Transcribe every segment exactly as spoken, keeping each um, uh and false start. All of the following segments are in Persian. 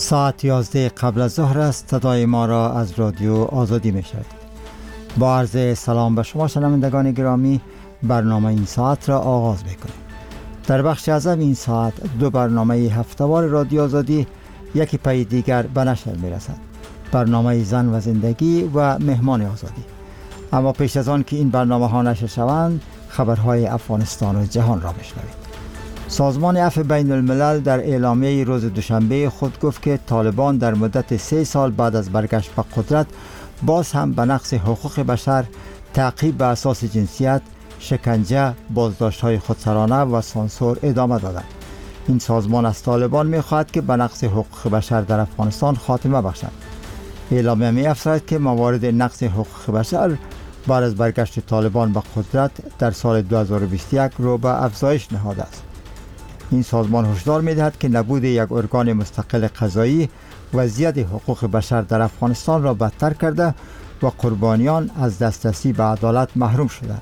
ساعت یازده قبل از ظهر است. صدای ما را از رادیو آزادی میشد. با عرض سلام به شما شنوندگان گرامی، برنامه این ساعت را آغاز میکنیم. در بخش اول این ساعت دو برنامه هفته‌وار رادیو آزادی یکی پی دیگر به نشر میرسد. برنامه زن و زندگی و مهمان آزادی. اما پیش از آن که این برنامه ها نشر شوند، خبرهای افغانستان و جهان را بشنوید. سازمان عفو بین الملل در اعلامیه روز دوشنبه خود گفت که طالبان در مدت سه سال بعد از برگشت به قدرت باز هم به نقض حقوق بشر، تعقیب به اساس جنسیت، شکنجه، بازداشت‌های خودسرانه و سانسور ادامه دادند. این سازمان از طالبان می‌خواهد که به نقض حقوق بشر در افغانستان خاتمه بخشد. اعلامیه می‌افزاید که موارد نقض حقوق بشر بعد از برگشت طالبان به قدرت در سال دو هزار و بیست و یک رو به افزایش نهاده است. این سازمان هشدار می‌دهد که نبود یک ارگان مستقل قضایی وضعیت حقوق بشر در افغانستان را بدتر کرده و قربانیان از دسترسی به عدالت محروم شدند.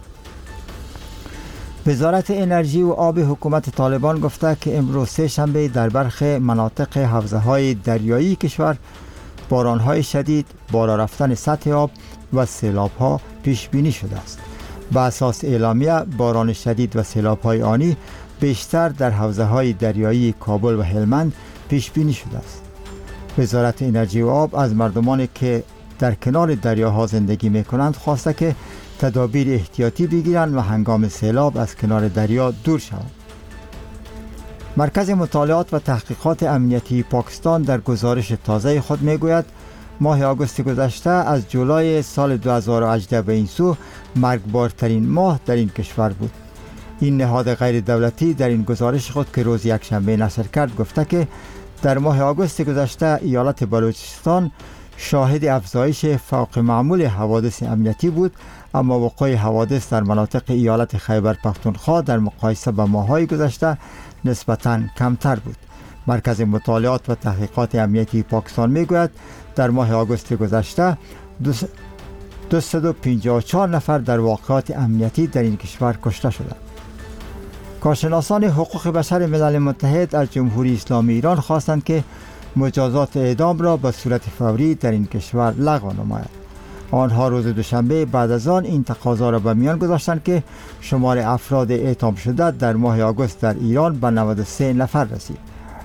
وزارت انرژی و آب حکومت طالبان گفته که امروز سه شنبه در برخی مناطق حوزه‌های دریایی کشور باران‌های شدید، بالا رفتن سطح آب و سیلاب‌ها پیش بینی شده است. به اساس اعلامیه باران شدید و سیلاب‌های آنی بیشتر در حوزه‌های دریایی کابل و هلمند پیش بینی شده است. وزارت انرژی و آب از مردمانی که در کنار دریاها زندگی می‌کنند خواسته که تدابیر احتیاطی بگیرند و هنگام سیلاب از کنار دریا دور شوند. مرکز مطالعات و تحقیقات امنیتی پاکستان در گزارش تازه خود میگوید ماه آگوست گذشته از جولای سال دو هزار و هجده به این سو مرگبارترین ماه در این کشور بود. این نهاد غیر دولتی در این گزارش خود که روز یکشنبه نشر کرد گفته که در ماه آگوست گذشته ایالت بلوچستان شاهد افزایش فوق معمول حوادث امنیتی بود، اما وقوع حوادث در مناطق ایالت خیبر پختونخوا در مقایسه با ماه‌های گذشته نسبتاً کمتر بود. مرکز مطالعات و تحقیقات امنیتی پاکستان میگوید در ماه آگوست گذشته دویست و پنجاه و چهار نفر در واقعات امنیتی در این کشور کشته شدند. کارشناسان حقوق بشر ملل متحد از جمهوری اسلامی ایران خواستند که مجازات اعدام را به صورت فوری در این کشور لغو نماید. آنها روز دوشنبه بعد از آن این تقاضا را به میان گذاشتند که شمار افراد اعدام شده در ماه آگوست در ایران به نود و سه نفر رسید.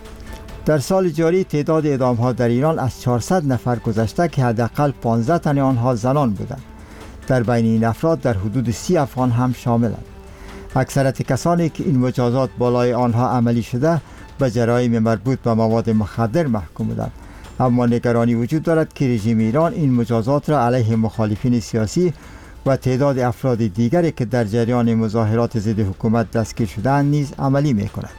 در سال جاری تعداد اعدام‌ها در ایران از چهارصد نفر گذشته که حداقل پانزده تن آنها زنان بودند. در بین این افراد در حدود سی افغان هم شاملند. اکثریت کسانی که این مجازات بالای آنها عملی شده به جرایم مربوط به مواد مخدر محکوم بودند، اما نگرانی وجود دارد که رژیم ایران این مجازات را علیه مخالفین سیاسی و تعداد افراد دیگری که در جریان مظاهرات ضد حکومت دستگیر شده‌اند نیز عملی می‌کند.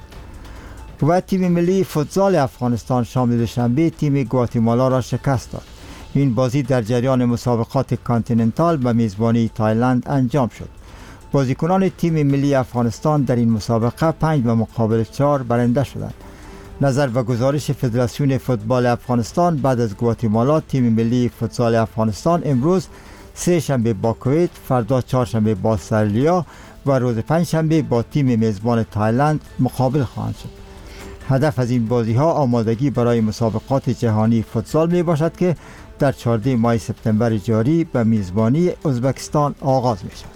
و تیم ملی فوتزال افغانستان شام دوشنبه تیم گواتیمالا را شکست داد. این بازی در جریان مسابقات کانتیننتال به میزبانی تایلند انجام شد. بازیکنان تیم ملی افغانستان در این مسابقه پنج به مقابل چهار برنده شدند. نظر به گزارش فدراسیون فوتبال افغانستان بعد از گواتیمالا تیم ملی فوتزال افغانستان امروز سه شنبه با کویت، فردا چهارشنبه با سرالیا و روز پنجشنبه با تیم میزبان تایلند مقابل خواهند شد. هدف از این بازی ها آمادگی برای مسابقات جهانی فوتزال می باشد که در چهاردهم ماه سپتامبر جاری به میزبانی ازبکستان آغاز می شود.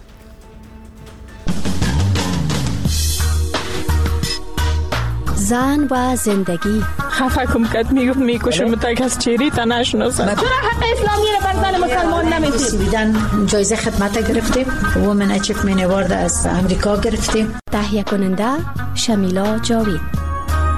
زن و زندگی. خفه کم کد میگفت میکشم تا کس چیری تا نشناسم. چرا حق اسلامی را بر زن مسلمان نمیدید؟ سویدن جایزه خدمت گرفتیم، وومن اچیومنت اوارد از امریکا گرفتیم. تهیه کننده شمیلا جاوید.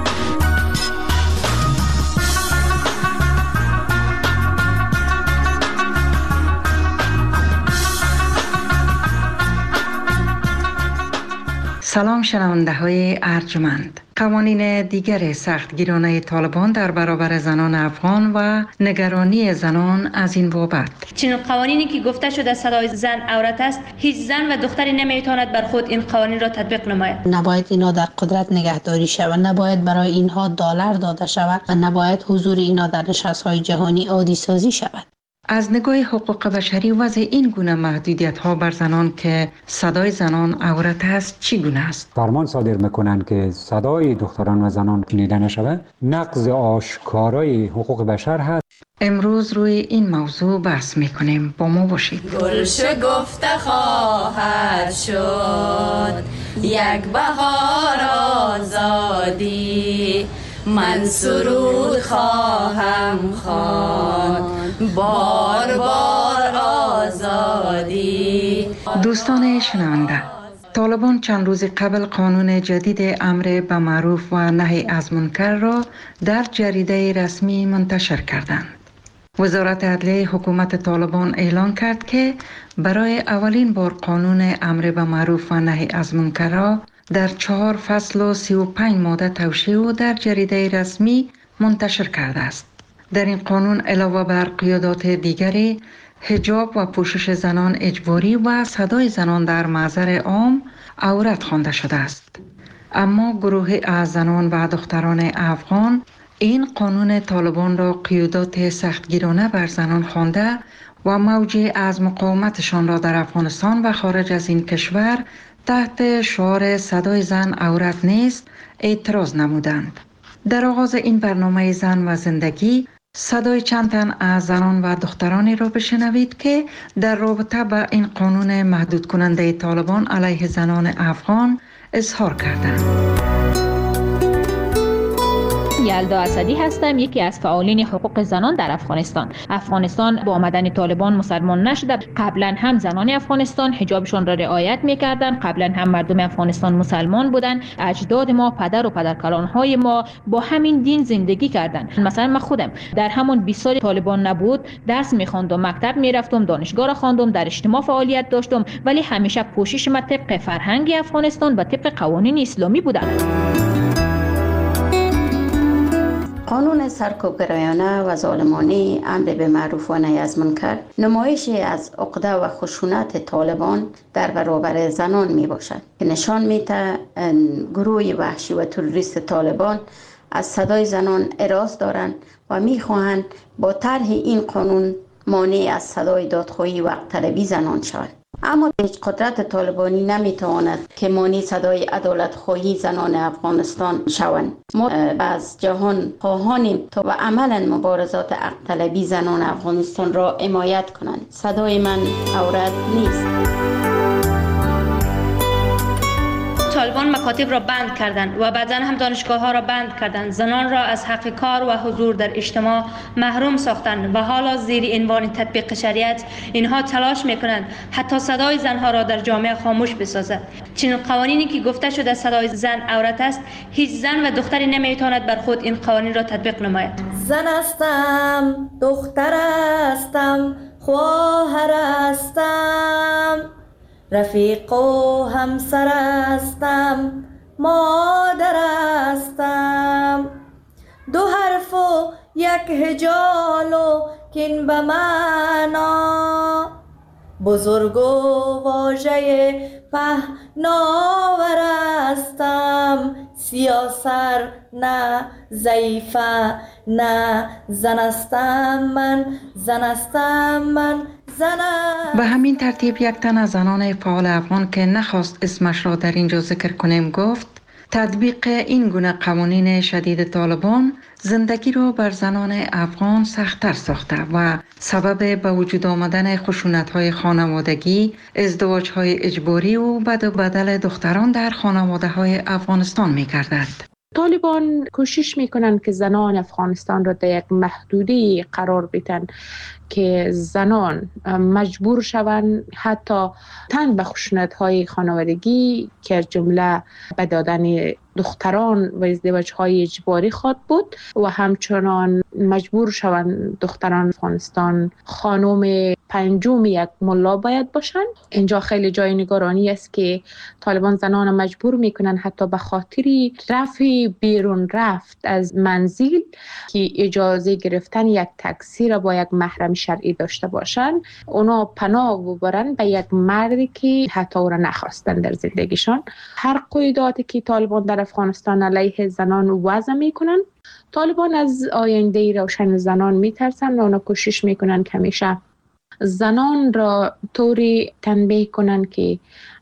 سلام شنونده های ارجمند. قوانین دیگر سختگیرانه طالبان در برابر زنان افغان و نگرانی زنان از این بابت. چنین قوانینی که گفته شده صدای زن عورت است، هیچ زن و دختری نمیتواند بر خود این قوانین را تطبیق نماید. نباید اینا در قدرت نگهداری شود، نباید برای اینها دلار داده شود و نباید حضور اینا در نشست‌های جهانی عادی سازی شود. از نگاه حقوق بشری وضع این گونه محدودیت ها بر زنان که صدای زنان عورت است چی گونه است؟ فرمان صادر میکنند که صدای دختران و زنان شنیده نشود، نقض آشکارای حقوق بشر هست. امروز روی این موضوع بحث میکنیم، با ما باشید. گل شکفته خواهد شد یک بهار آزادی، من سرود خواهم خواند بار بار آزادی. دوستان شنونده، طالبان چند روز قبل قانون جدید امر به معروف و نهی از منکر را در جریده رسمی منتشر کردند. وزارت عدلیه حکومت طالبان اعلان کرد که برای اولین بار قانون امر به معروف و نهی از منکر را در چهار فصل و سی و پنج ماده توشیح و در جریده رسمی منتشر کرده است. در این قانون علاوه بر قیادات دیگری، حجاب و پوشش زنان اجباری و صدای زنان در محضر عام عورت خوانده شده است. اما گروه از زنان و دختران افغان این قانون طالبان را قیودات سختگیرانه بر زنان خوانده و موجی از مقاومتشان را در افغانستان و خارج از این کشور تحت شعار صدای زن عورت نیست اعتراض نمودند. در آغاز این برنامه زن و زندگی صدای چند تن از زنان و دخترانی را بشنوید که در رابطه با این قانون محدود کننده طالبان علیه زنان افغان اظهار کردند. یلدا اسدی هستم، یکی از فعالین حقوق زنان در افغانستان. افغانستان با آمدن طالبان مسلمان نشده. قبلا هم زنان افغانستان حجابشان را رعایت می‌کردند. قبلا هم مردم افغانستان مسلمان بودند. اجداد ما، پدر و پدرکلان‌های ما با همین دین زندگی کردند. مثلا من خودم در همون بیست سال طالبان نبود درس می‌خواندم، مکتب می‌رفتم، دانشگاه را خواندم، در اجتماع فعالیت داشتم، ولی همیشه پوشش من طبق فرهنگ افغانستان و طبق قوانین اسلامی بودند. قانون سرکوبگرایانه و ظالمانه امر به معروف و نهی از منکر نمایشی از عقده و خشونت طالبان در برابر زنان می باشد که نشان می دهد گروه وحشی و تروریست طالبان از صدای زنان اراز دارند و می خواهند با طرح این قانون مانع از صدای دادخواهی و حق طلبی زنان شود. اما هیچ قدرت طالبانی نمیتواند که مانع صدای عدالت خواهی زنان افغانستان شوند. ما از جهان خواهانیم تا به عملا مبارزات حق طلبی زنان افغانستان را حمایت کنند. صدای من عورت نیست. طالبان مکاتب را بند کردند و بعداً هم دانشگاه ها را بند کردند. زنان را از حق کار و حضور در اجتماع محروم ساختند و حالا زیر عنوان تطبیق شریعت اینها تلاش میکنند حتی صدای زنها را در جامعه خاموش بسازد. چنین قوانینی که گفته شده صدای زن عورت است، هیچ زن و دختری نمیتواند بر خود این قوانین را تطبیق نماید. زن هستم، دختر هستم، خواهر هستم، رفیق و همسر هستم، مادر هستم، دو حرف و یک هجال و کین به معنا، بزرگ و واژه پهناور هستم، سیاسر نه، ضعیفه نه، زن هستم من، زن هستم من، به همین ترتیب یک تن از زنان فعال افغان که نخواست اسمش را در اینجا ذکر کنیم گفت تطبیق این گونه قوانین شدید طالبان زندگی را بر زنان افغان سخت‌تر ساخته و سبب به وجود آمدن خشونت‌های خانوادگی، ازدواج‌های اجباری و بد و بدل دختران در خانواده‌های افغانستان می‌گردد. طالبان کوشش میکنن که زنان افغانستان را در یک محدوده قرار بدن که زنان مجبور شوند حتی تن به خشونت‌های خانوادگی که جمله به دادن دختران و ازدواج‌های اجباری خواد بود و همچنان مجبور شوند دختران افغانستان خانم پنجم یک ملا باید باشند. اینجا خیلی جای نگرانی است که طالبان زنان مجبور میکنن حتی به خاطر رفع بیرون رفت از منزل که اجازه گرفتن یک تاکسی را با یک محرم شرعی داشته باشن، اونا پناه ببرن به یک مردی که حتی او را نخواستن در زندگیشان. هر قیوداتی که طالبان در افغانستان علیه زنان وضع میکنن، طالبان از آینده روشن زنان میترسن و اونا کوشش میکنن که همیشه زنان را طوری تنبیه کنن که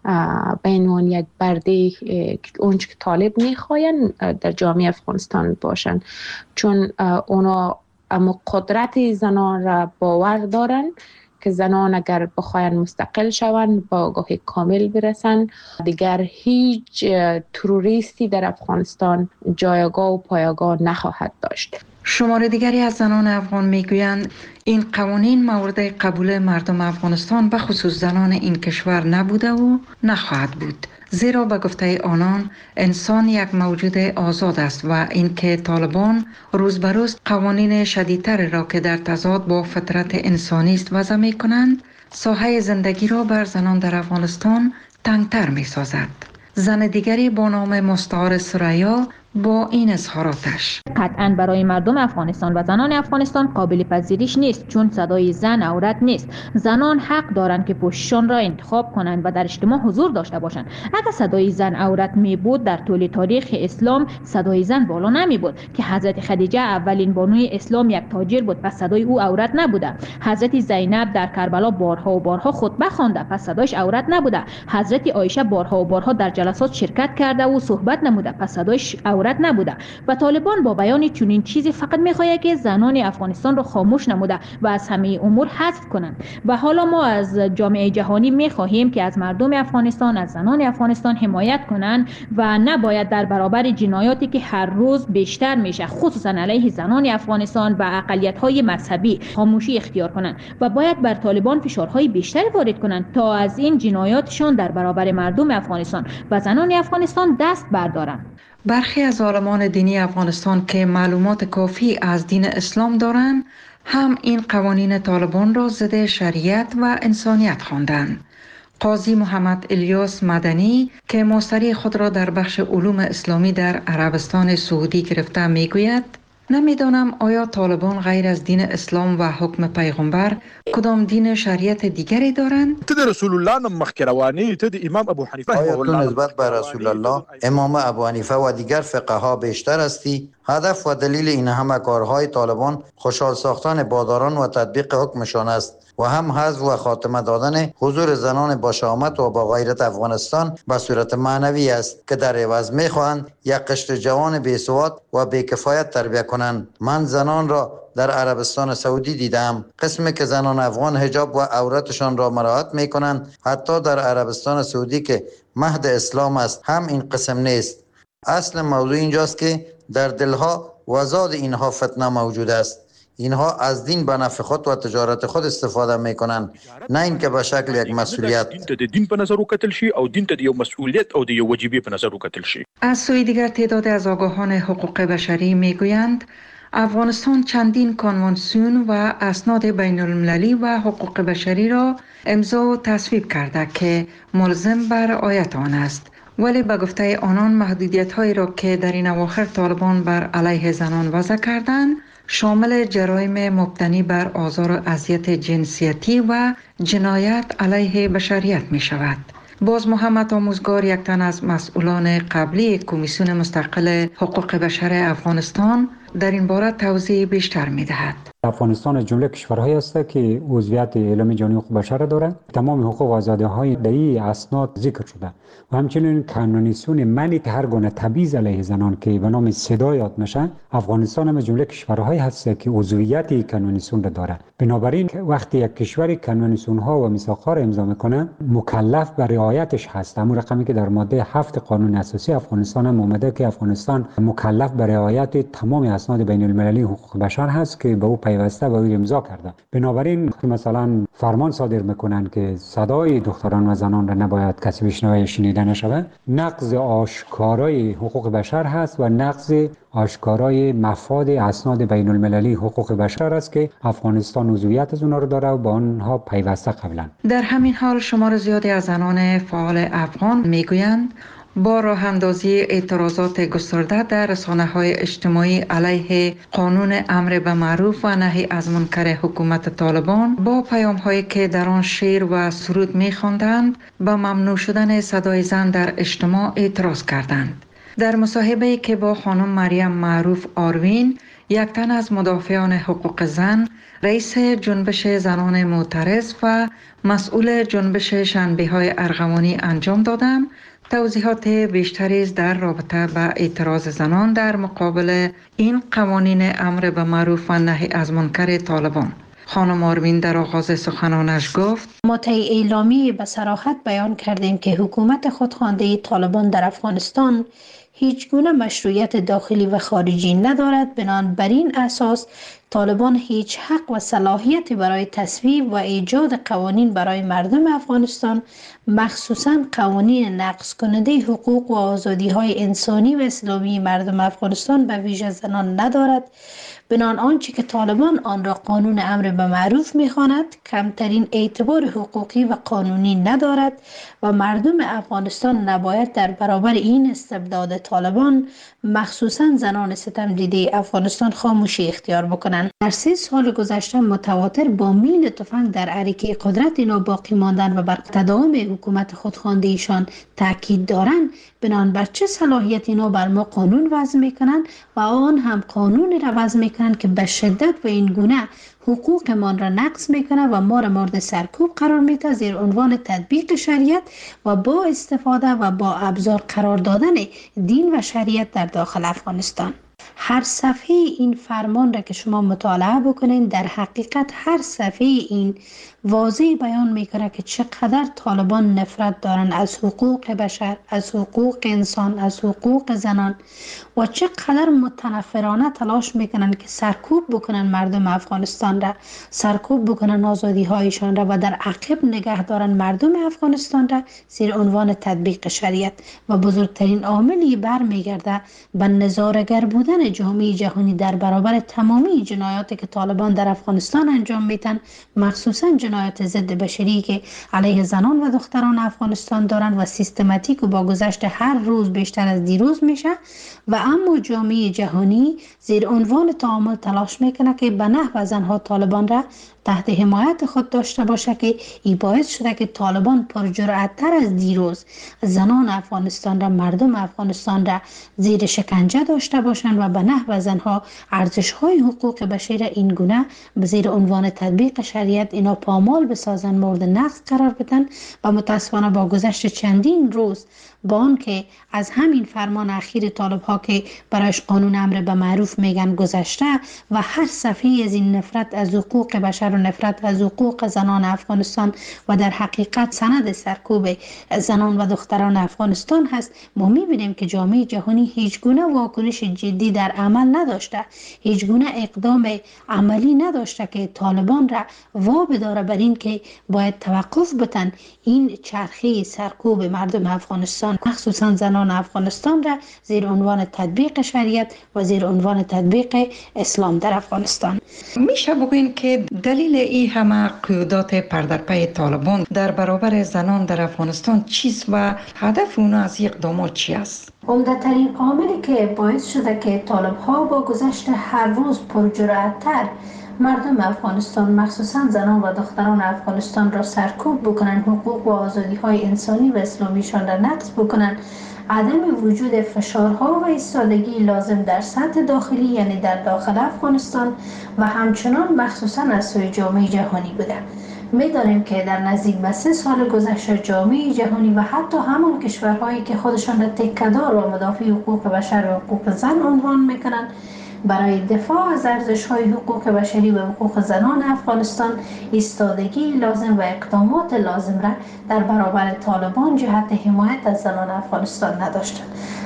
به عنوان یک برده اونچه که طالب میخواین در جامعه افغانستان باشن، چون اونا اما قدرت زنان را باور دارن که زنان اگر بخواین مستقل شوند با آگاهی کامل برسن، دیگر هیچ تروریستی در افغانستان جایگاه و پایگاه نخواهد داشت. شمار دیگری از زنان افغان میگویند این قوانین مورد قبول مردم افغانستان به خصوص زنان این کشور نبوده و نخواهد بود، زیرا به گفته آنان انسان یک موجود آزاد است و اینکه طالبان روز به روز قوانین شدیدتر را که در تضاد با فطرت انسانی است وضع می کنند، ساحه زندگی را بر زنان در افغانستان تنگتر می سازد. زن دیگری با نام مستعار سریا با این اظهاراتش: قطعاً برای مردم افغانستان و زنان افغانستان قابل پذیرش نیست، چون صدای زن عورت نیست. زنان حق دارند که پوششان را انتخاب کنند و در اجتماع حضور داشته باشند. اگر صدای زن عورت می بود، در طول تاریخ اسلام صدای زن بالا نمی بود که حضرت خدیجه اولین بانوی اسلام یک تاجر بود، پس صدای او عورت نبوده. حضرت زینب در کربلا بارها و بارها خطبه خوانده، پس صدایش عورت نبوده. حضرت عایشه بارها و بارها در جلسات شرکت کرده و صحبت نموده، پس صدایش عورت نبوده. و طالبان با بیان چنین چیزی فقط میخواهد که زنان افغانستان را خاموش نموده و از همه امور حذف کنند. و حالا ما از جامعه جهانی میخواهیم که از مردم افغانستان، از زنان افغانستان حمایت کنند و نباید در برابر جنایاتی که هر روز بیشتر میشه خصوصا علیه زنان افغانستان و اقلیت‌های مذهبی خاموشی اختیار کنند و باید بر طالبان فشارهای بیشتری وارد کنند تا از این جنایاتشان در برابر مردم افغانستان و زنان افغانستان دست بردارند. برخی از عالمان دینی افغانستان که معلومات کافی از دین اسلام دارند، هم این قوانین طالبان را ضد شریعت و انسانیت خواندند. قاضی محمد الیاس مدنی که ماستری خود را در بخش علوم اسلامی در عربستان سعودی گرفته میگوید: نمیدانم آیا طالبان غیر از دین اسلام و حکم پیغمبر کدام دین شریعت دیگری دارند؟ ته رسول الله نم مخکروانی ته امام ابو حنیفه آیا تو نسبت به رسول الله، امام ابو حنیفه و دیگر فقها بیشتر هستی؟ هدف و دلیل این همه کارهای طالبان خوشحال ساختن باداران و تطبیق حکمشان است و هم حذف و خاتمه دادن حضور زنان با شهامت و با غیرت افغانستان به صورت معنوی است که در عوض میخواهند یک قشر جوان بی‌سواد و بی‌کفایت تربیت کنند. من زنان را در عربستان سعودی دیدم، قسمی که زنان افغان حجاب و عورتشان را مراعات میکنند. حتی در عربستان سعودی که مهد اسلام است هم این قسم نیست. اصل موضوع اینجاست که در دلها و زاد اینها فتنه موجود است. اینها از دین به نفع خود و تجارت خود استفاده میکنن، نه اینکه به شکل یک مسئولیت. دین ته د دین په نظر وکتل شي او دین ته د یو مسئولیت او د یو وجیبه په نظر وکتل شي. از سوی دیگر تعداد از آگاهان حقوق بشری میگویند افغانستان چندین کنوانسیون و اسناد بین المللی و حقوق بشری را امضا و تصویب کرده که ملزم بر رعایت آن است، ولی به گفته آنان محدودیت‌هایی را که در این اواخر طالبان بر علیه زنان وضع کردند شامل جرایم مبتنی بر آزار و اذیت جنسیتی و جنایت علیه بشریت می شود. باز محمد آموزگار، یک تن از مسئولان قبلی کمیسیون مستقل حقوق بشر افغانستان، در این باره توضیح بیشتر می دهد. افغانستان از جمله کشورهایی است که عضویت اعلام جهانی حقوق بشر دارد. تمام حقوق و آزادی‌های در این اسناد ذکر شده و همچنین کنونسیون منع هر گونه تبعیض علیه زنان که به نام صدا یاد میشه. افغانستان هم از جمله کشورهایی هست که عضویت کنونسیون را دارد. بنابراین وقتی یک کشور کنونسیون ها و میثاق‌ها را امضا میکنه مکلف به رعایتش هست. همون رقمی که در ماده هفت قانون اساسی افغانستان هم اومده که افغانستان مکلف به رعایت تمام اسناد بین المللی حقوق بشر هست که به او پیوسته و او امضا کرده. بنابراین مثلا فرمان صادر میکنن که صدای دختران و زنان را نباید کسی بشنوه یا شنیده نشود. نقض آشکارای حقوق بشر هست و نقض آشکارای مفاد اسناد بین المللی حقوق بشر است که افغانستان عضویت از اونها رو داره و با آنها پیوسته قبلا. در همین حال شمار زیادی از زنان فعال افغان میگویند با راه اندازی اعتراضات گسترده در رسانه‌های اجتماعی علیه قانون امر به معروف و نهی از منکر حکومت طالبان با پیام‌هایی که در آن شعر و سرود می‌خواندند به ممنوع شدن صدای زن در اجتماع اعتراض کردند. در مصاحبه‌ای که با خانم مریم معروف آروین، یک تن از مدافعان حقوق زن، رئیس جنبش زنان معترض و مسئول جنبش شنبه‌های ارغوانی انجام دادم، توضیحات بیشتری در رابطه با اعتراض زنان در مقابل این قوانین امر به معروف و نهی از منکر طالبان. خانم آروین در آغاز سخنانش گفت: ما طی اعلامیه به صراحت بیان کردیم که حکومت خودخوانده طالبان در افغانستان هیچ گونه مشروعیت داخلی و خارجی ندارد. بنابراین بر این اساس طالبان هیچ حق و صلاحیتی برای تصویب و ایجاد قوانین برای مردم افغانستان، مخصوصاً قوانین نقض کننده حقوق و آزادی‌های انسانی و اسلامی مردم افغانستان به ویژه زنان ندارد. بنابراین آنچه که طالبان آن را قانون امر به معروف می‌خواند کمترین اعتبار حقوقی و قانونی ندارد و مردم افغانستان نباید در برابر این استبداد طالبان، مخصوصاً زنان ستم دیده افغانستان، خاموشی اختیار بکنند. در سه سال گذشته متواتر با میل تفنگ در عریکه قدرت اینا باقی ماندن و بر تداوم حکومت خودخوانده ایشان تاکید دارند. بنان بر چه صلاحیت اینا بر ما قانون وضع میکنند و آن هم قانون را وضع میکنند که به شدت و این گونه حقوق ما را نقض میکنه و ما را مورد سرکوب قرار میده زیر عنوان تطبیق شریعت و با استفاده و با ابزار قرار دادن دین و شریعت در داخل افغانستان. هر صفحه این فرمان را که شما مطالعه بکنین، در حقیقت هر صفحه این واضح بیان میکنه که چقدر طالبان نفرت دارن از حقوق بشر، از حقوق انسان، از حقوق زنان و چقدر متنفرانه تلاش میکنن که سرکوب بکنن مردم افغانستان را، سرکوب بکنن آزادی هایشان را و در عقب نگه دارن مردم افغانستان را زیر عنوان تطبیق شریعت. و بزرگترین عاملی برمیگرده به نظاره‌گر بودن جامعه جهانی در برابر تمامی جنایاتی که طالبان در افغانستان انجام میدن، مخصوصا جنایات ضد بشری که علیه زنان و دختران افغانستان دارن و سیستماتیک و با گذشت هر روز بیشتر از دیروز میشه. و اما جامعه جهانی زیر عنوان تعامل تلاش میکنه که به نحو زنها طالبان را تحت حمایت خود داشته باشه که این باعث شده که طالبان پرجرأت‌تر از دیروز زنان افغانستان را، مردم افغانستان را زیر شکنجه داشته باشند و به نحو زنها ارزش‌های حقوق بشر این گونه به زیر عنوان تطبیق شریعت اینا پامال بسازن، مورد نقض قرار بدن. و متاسفانه با گذشت چندین روز با آن که از همین فرمان اخیر طالب ها که برایش قانون امر به معروف میگن گذشته و هر صفحه از این نفرت از حقوق بشر و نفرت از حقوق زنان افغانستان و در حقیقت سند سرکوب زنان و دختران افغانستان هست، ما میبینیم که جامعه جهانی هیچ گونه واکنش جدی در عمل نداشته، هیچ گونه اقدام عملی نداشته که طالبان را وابه داره بر این که باید توقف بتن این چرخه سرکوب مردم افغانستان، مخصوصا زنان افغانستان را زیر عنوان تطبیق شریعت و زیر عنوان تطبیق اسلام در افغانستان. میشه بگوین که دلیل این همه قیودات پردرپی طالبان در برابر زنان در افغانستان چیست و هدف اونا از اقدامات چی است؟ عمده‌ترین عاملی که باعث شده که طالب ها با گذشت هر روز پرجرأت‌تر مردم افغانستان، مخصوصا زنان و دختران افغانستان را سرکوب بکنن، حقوق و آزادی های انسانی و اسلامیشان را نقض بکنن، عدم وجود فشارها و ایستادگی لازم در سطح داخلی یعنی در داخل افغانستان و همچنان مخصوصا از سوی جامعه جهانی بوده. می‌دانیم که در نزدیک به سه سال گذشته جامعه جهانی و حتی همون کشورهایی که خودشان را تکه‌دار و مدافع حقوق بشر و حقوق زن عنوان میکنند برای دفاع از ارزش‌های حقوق بشری و حقوق زنان افغانستان ایستادگی لازم و اقدامات لازم را در برابر طالبان جهت حمایت از زنان افغانستان نداشتند.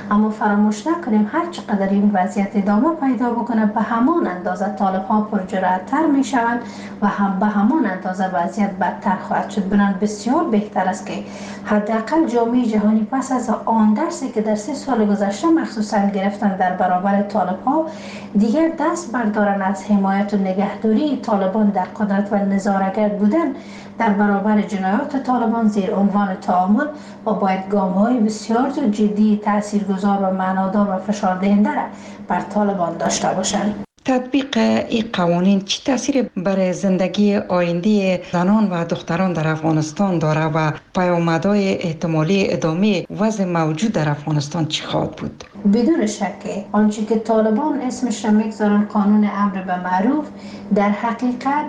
اما فراموش نکنیم هر چقدر این وضعیت ادامه پیدا بکنه به همان اندازه طالب ها پرجرأت‌تر می شوند و هم به همان اندازه وضعیت بدتر خواهد شد. بنابراین بسیار بهتر است که حداقل جامعه جهانی پس از آن درسی که در سه سال گذشته مخصوصا گرفتن در برابر طالب ها دیگر دست بردارن از حمایت و نگهداری طالبان در قدرت و نظاره‌گر بودن در برابر جنایات طالبان زیر عنوان تعامل و باید گام‌های بسیار جدی تاثیرگذار و معنادار و فشاردهنده را بر طالبان داشته باشند. تطبیق این قوانین چه تاثیر بر زندگی آینده زنان و دختران در افغانستان داره و پیامدهای احتمالی ادامه وضع موجود در افغانستان چی خواهد بود؟ بدون شک آنچه که طالبان اسمش را میگذارن قانون امر به معروف در حقیقت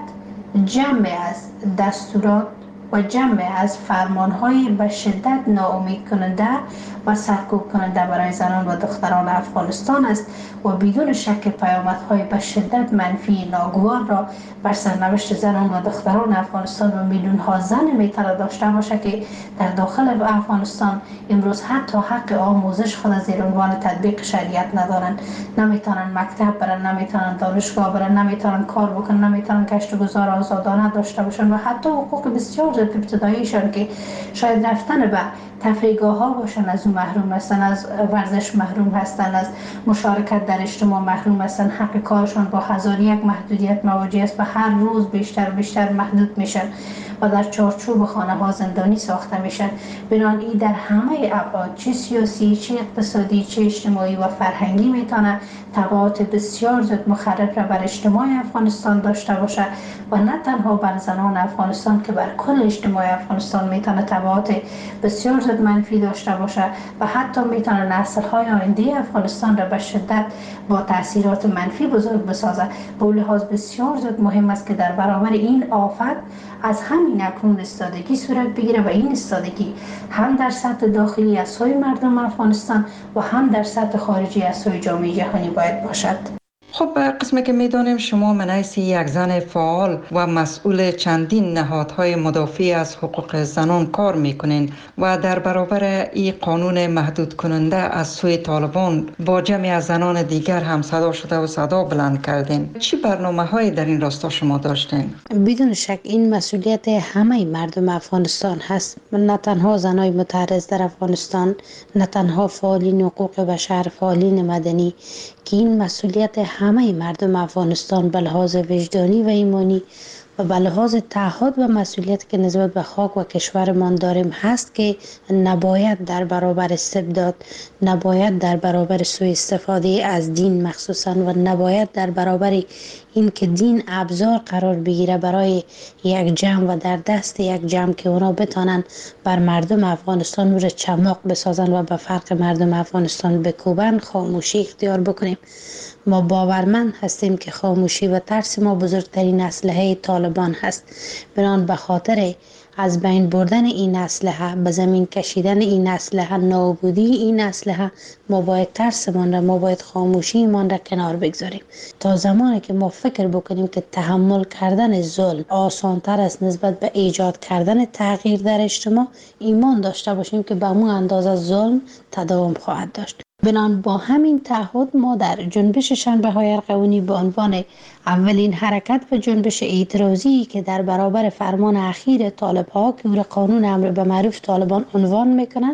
جمع از دستورات و جمع از فرمانهای به شدت ناامید کننده و سرکوب کننده برای زنان و دختران افغانستان است و بدون شک پیامدهای به شدت منفی ناگوار را بر سرنوشت زنان و دختران افغانستان و میلیون ها زن میتونه داشته باشه که در داخل افغانستان امروز حتی حق آموزش خود زیر عنوان تطبیق شریعت ندارن، نمیتونن مکتب برن، نمیتونن دانشگاه برن، نمیتونن کار بکنن، نمیتونن کشت و گذار آزادانه داشته باشن و حتی حقوق بسیار ابتداییشان که شاید رفتن به تفریحگاه ها باشن از اون محروم هستن، از ورزش محروم هستن، از مشارکت در اجتماع محروم هستن، حق کارشان با هزار یک محدودیت مواجه است و هر روز بیشتر و بیشتر محدود میشن و در چارچوب خانه ها زندانی ساخته میشن. بنابراین این در همه ابعاد چه سیاسی، چه اقتصادی، چه اجتماعی و فرهنگی میتونه تبعات بسیار زیاد مخرب را بر اجتماع افغانستان داشته باشه و نه تنها بر زنان افغانستان که بر کل اجتماع افغانستان میتونه تبعات بسیار زیاد منفی داشته باشه و حتی میتونه نسل‌های آینده افغانستان را به شدت با تاثیرات منفی بزرگ بسازه. به لحاظ بسیار زیاد مهم است که در برابر این آفت از همین اکنون استادگی صورت بگیره و این استادگی هم در سطح داخلی از سوی مردم افغانستان و هم در سطح خارجی از سوی جامعه جهانی باید باشد. خب قسمی که میدانیم شما من حیث یک زن فعال و مسئول چندین نهادهای مدافع از حقوق زنان کار میکنین و در برابر این قانون محدود کننده از سوی طالبان با جمعی از زنان دیگر هم صدا شده و صدا بلند کردین. چی برنامه های در این راستا شما داشتین؟ بدون شک این مسئولیت همه مردم افغانستان هست، نه تنها زنای متعرض در افغانستان، نه تنها فعالین حقوق بشر، فعالین مدنی، که این مسئولیت همه مردم افغانستان به لحاظ وجدانی و ایمانی و به لحاظ تعهد و مسئولیت که نسبت به خاک و کشورمان داریم هست که نباید در برابر استبداد، نباید در برابر سوء استفاده از دین مخصوصا و نباید در برابر این که دین ابزار قرار بگیره برای یک جمع و در دست یک جمع که اونا بتانن بر مردم افغانستان نور چماق بسازن و به فرق مردم افغانستان بکوبن، خاموشی اختیار بکنیم. ما باورمند هستیم که خاموشی و ترس ما بزرگترین اسلحه طالبان هست. بنان به خاطر از بین بردن این اسلحه، به زمین کشیدن این اسلحه، نابودی این اسلحه، ما باید ترسمان را، ما باید خاموشیمان را کنار بگذاریم تا زمانی که ما فکر بکنیم که تحمل کردن ظلم آسانتر است نسبت به ایجاد کردن تغییر در اجتماع، ایمان داشته باشیم که به اون اندازه ظلم تداوم خواهد داشت. بنان با همین تعهد ما در جنبش شنبه های ارغوانی به عنوان اولین حرکت و جنبش اعتراضی که در برابر فرمان اخیر طالب ها که او قانون امر به معروف طالبان عنوان میکنند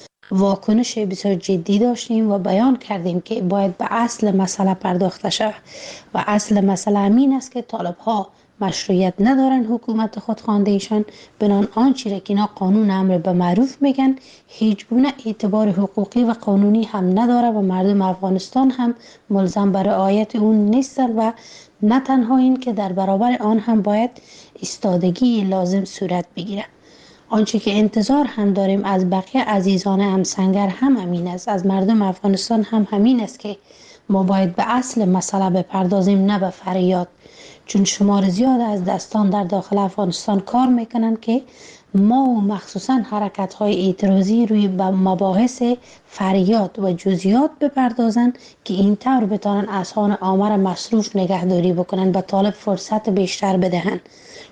واکنش بسیار جدی داشتیم و بیان کردیم که باید به اصل مسئله پرداخته شود و اصل مسئله همین است که طالب ها مشروعیت ندارن حکومت خودخوانده ایشان، بنان آنچه را که اینا قانون امر به معروف میگن هیچ گونه اعتبار حقوقی و قانونی هم نداره و مردم افغانستان هم ملزم بر رعایت اون نیستن و نه تنها این که در برابر آن هم باید ایستادگی لازم صورت بگیره. آنچه که انتظار هم داریم از بقیه عزیزان همسنگر هم همین است، از مردم افغانستان هم همین است که ما باید به اصل مسئله بپردازیم نه به فریاد، چون شمار زیاد از دستان در داخل افغانستان کار میکنن که ما و مخصوصا حرکت های اعتراضی روی مباحث فریاد و جزئیات بپردازن که این طور بتانن اذهان عامه را مصروف نگهداری بکنن، به طالب فرصت بیشتر بدهن،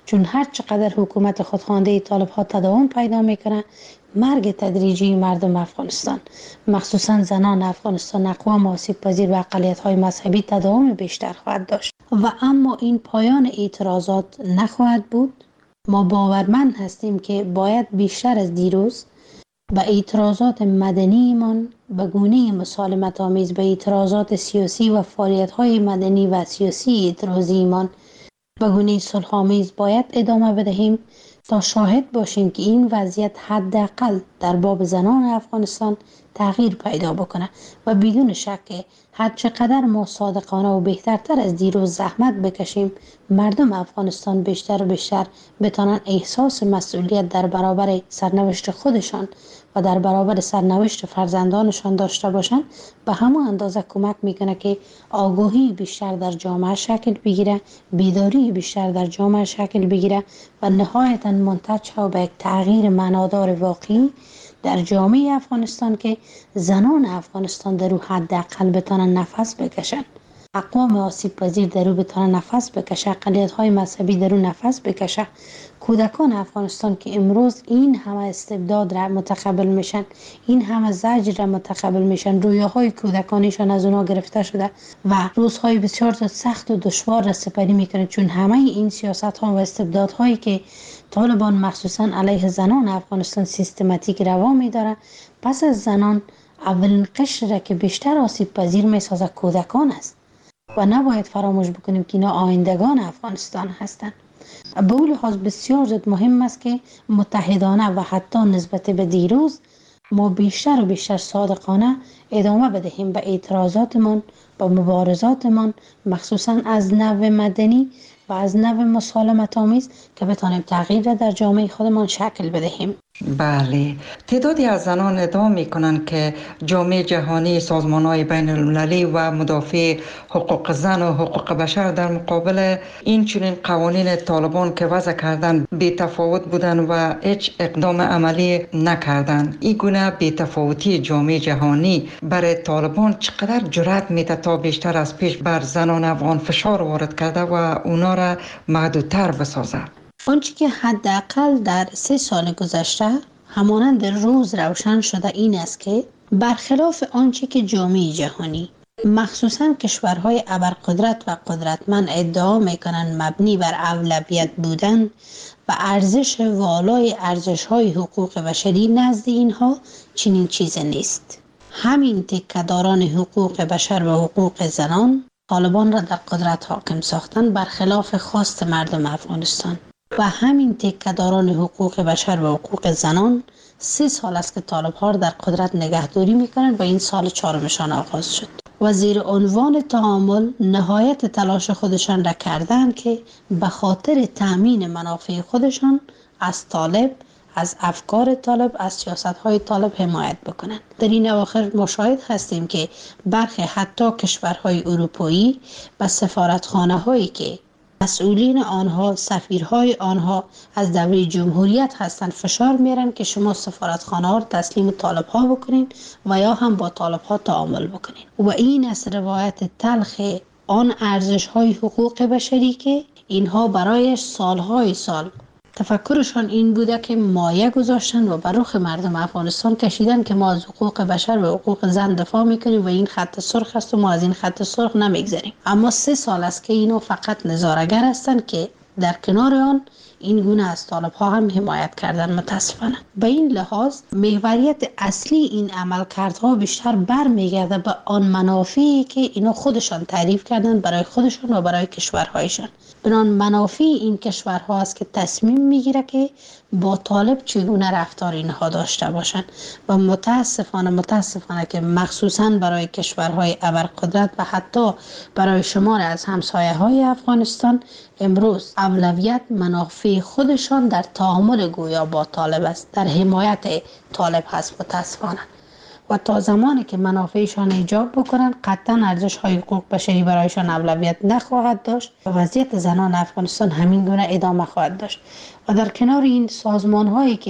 چون هر چقدر حکومت خودخوانده طالب ها تداوم پیدا میکنه، مرگ تدریجی مردم افغانستان مخصوصا زنان افغانستان اقوام آسیب پذیر و اقلیت های مذهبی تداوم بیشتر خواهد داشت و اما این پایان اعتراضات نخواهد بود. ما باورمند هستیم که باید بیشتر از دیروز به اعتراضات مدنی من به گونه مسالمت آمیز به اعتراضات سیاسی و فعالیت های مدنی و سیاسی اعتراضی من به گونه صلح آمیز باید ادامه بدهیم تا شاهد باشیم که این وضعیت حداقل در باب زنان افغانستان تغییر پیدا بکنه و بدون شک هر چقدر ما صادقانه و بهترتر از دیروز زحمت بکشیم، مردم افغانستان بیشتر و بیشتر بتانن احساس مسئولیت در برابر سرنوشت خودشان و در برابر سرنوشت فرزندانشان داشته باشند. به همون اندازه کمک میکنه که آگاهی بیشتر در جامعه شکل بگیره، بیداری بیشتر در جامعه شکل بگیره و نهایتا منتج ها به یک تغییر معنادار واقعی در جامعه افغانستان که زنان افغانستان در او حداقل بتانن نفس بکشن، اقوام آسیب پذیر در او بتانن نفس بکشه، اقلیت های مذهبی در او نفس بکشه، کودکان افغانستان که امروز این همه استبداد را متقبل میشن، این همه زجر را متقبل میشن، رویاهای کودکانشان از اونا گرفته شده و روزهای بسیار سخت و دشوار را سپری میکنه، چون همه این سیاست ها و استبداد هایی که طالبان مخصوصا علیه زنان افغانستان سیستماتیک روا میداره، پس از زنان اولین قشر را که بیشتر آسیب پذیر میسازه کودکان است و نباید فراموش بکنیم که اینا آیندگان افغانستان هستند. به اون لحاظ بسیار زیاد مهم است که متحدانه و حتی نسبت به دیروز ما بیشتر و بیشتر صادقانه ادامه بدهیم به اعتراضاتمان، به مبارزاتمان، مخصوصا از نوع مدنی و از نوع مسالمت آمیز که بتانیم تغییر را در جامعه خودمان شکل بدهیم. بله، تعدادی از زنان ادعا میکنند که جامعه جهانی، سازمان‌های بین المللی و مدافع حقوق زن و حقوق بشر در مقابل این چنین قوانین طالبان که وضع کردن بی تفاوت بودن و هیچ اقدام عملی نکردند. این گونه بی تفاوتی جامعه جهانی برای طالبان چقدر جرأت میده تا بیشتر از پیش بر زنان افغان فشار وارد کرده و اونا را محدودتر بسازه؟ آنچه که حداقل در سه سال گذشته همانند روز روشن شده این است که برخلاف آنچه که جامعه جهانی مخصوصا کشورهای ابرقدرت و قدرتمند ادعا میکنند مبنی بر اولویت بودن و ارزش والای ارزش‌های حقوق بشری، نزد اینها چنین چیزی نیست. همین تکه‌داران حقوق بشر و حقوق زنان طالبان را در قدرت حاکم ساختن برخلاف خواست مردم افغانستان و همین تکه‌داران حقوق بشر و حقوق زنان سه سال است که طالب ها در قدرت نگهداری میکنند و این سال چهارمشان آغاز شد و زیر عنوان تعامل نهایت تلاش خودشان را کردند که به خاطر تأمین منافع خودشان از طالب، از افکار طالب، از سیاست های طالب حمایت بکنند. در این اواخر مشاهد هستیم که برخی حتی کشورهای اروپایی و سفارتخانه هایی که مسئولین آنها، سفیرهای آنها از دوره جمهوریت هستند فشار میارن که شما سفارتخانه ها رو تسلیم طالب ها بکنین و یا هم با طالب ها تعامل بکنین و این از روایت تلخ آن ارزش های حقوق بشری که اینها برایش سالهای سال تفکرشان این بوده که مایه گذاشتن و بر رخ مردم افغانستان کشیدن که ما از حقوق بشر و حقوق زن دفاع میکنیم و این خط سرخ است و ما از این خط سرخ نمیگذریم. اما سه سال است که اینو فقط نظاره‌گر هستند که در کنار آن این گونه از طالب ها هم حمایت کردن. متاسفانه به این لحاظ محوریت اصلی این عملکردها بیشتر برمیگرده به آن منافعی که اینا خودشان تعریف کردن برای خودشان و برای کشورهایشان. بنان منافع این کشورها است که تصمیم میگیره که با طالب چگونه رفتار اینها داشته باشند و متاسفانه متاسفانه که مخصوصا برای کشورهای ابرقدرت و حتی برای شمار از همسایه های افغانستان امروز اولویت منافع خودشان در تعامل گویا با طالب است، در حمایت طالب هست. متاسفانه و تا زمانی که منافعشان ایجاب بکنند قطعا ارزش های حقوق بشری برایشان اولویت نخواهد داشت و وضعیت زنان افغانستان همین گونه ادامه خواهد داشت. و در کنار این سازمان هایی که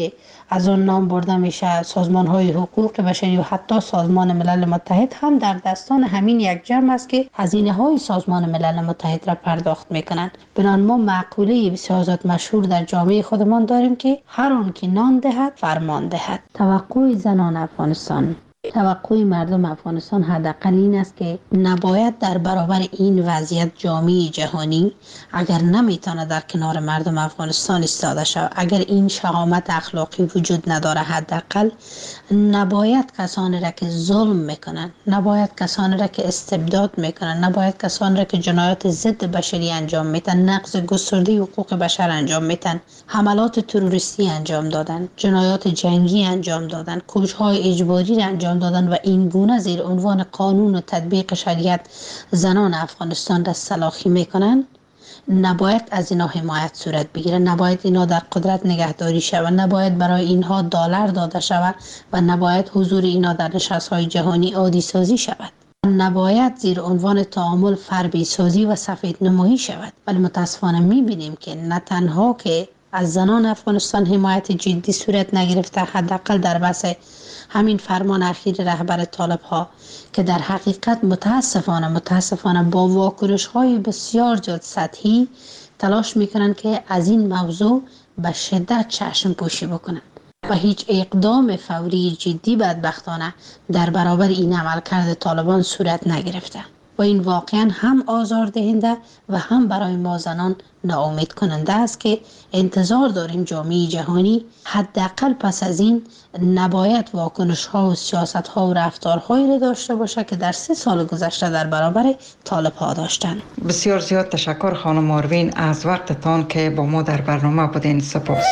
از آن نام برده میشه سازمان های حقوق بشری و حتی سازمان ملل متحد هم در دستان همین یک جمع است که هزینه های سازمان ملل متحد را پرداخت میکنند. بنان ما مقوله بسیار زیاد مشهور در جامعه خودمان داریم که هر آن که نان دهد فرمان دهد. توقع زنان افغانستان، توقع مردم افغانستان حداقل این است که نباید در برابر این وضعیت جامعه جهانی اگر نمیتونه در کنار مردم افغانستان ایستاده شود، اگر این شهامت اخلاقی وجود نداره، حداقل نباید کسانی را که ظلم میکنن، نباید کسانی را که استبداد میکنن، نباید کسانی را که جنایات ضد بشری انجام میدن، نقض گسترده حقوق بشر انجام میدن، حملات تروریستی انجام دادن، جنایات جنگی انجام دادن، کشهای اجباری را انجام دادن و این گونه زیر عنوان قانون و تطبیق شریعت زنان افغانستان را سلاخی میکنن، نباید از اینا حمایت صورت بگیره، نباید اینا در قدرت نگهداری شود، نباید برای اینها دلار داده شود و نباید حضور اینا در نشست‌های جهانی عادی سازی شود، نباید زیر عنوان تعامل فربی سازی و سفید نمایی شود. ولی متاسفانه میبینیم که نه تنها که از زنان افغانستان حمایت جدی صورت نگرفته، حداقل در بحث همین فرمان اخیر رهبر طالب ها که در حقیقت متاسفانه متاسفانه با واکنش های بسیار زیاد سطحی تلاش میکنن که از این موضوع به شدت چشم پوشی بکنن و هیچ اقدام فوری جدی بدبختانه در برابر این عملکرد طالبان صورت نگرفته و این واقعا هم آزاردهنده و هم برای ما زنان ناامید کننده است که انتظار داریم جامعه جهانی حداقل پس از این نباید واکنش ها و سیاست ها و رفتارهایی را داشته باشه که در سه سال گذشته در برابر طالب ها داشتن. بسیار زیاد تشکر خانم آروین از وقتتان که با ما در برنامه بودین. سپاس.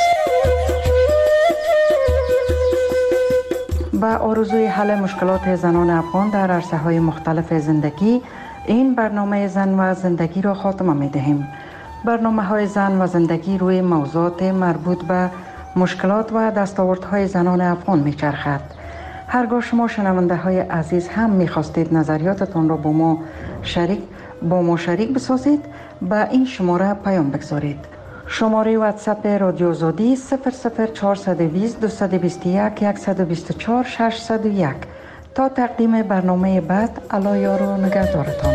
با آرزوی حل مشکلات زنان افغان در عرصه‌های مختلف زندگی، این برنامه زن و زندگی را خاتمه می‌دهیم. برنامه‌های زن و زندگی روی موضوعات مربوط به مشکلات و دستاوردهای زنان افغان می‌چرخد. هرگاه شما شنونده‌های عزیز هم می‌خواستید نظریاتتان را با ما شریک با ما شریک بسازید، به این شماره پیام بگذارید. شماره واتساپ رادیو آزادی صفر صفر چهارصد و بیست دویست و بیست و یک صد و بیست و چهار ششصد و یک. تا تقدیم برنامه بعد، الله یار و نگهدارتان.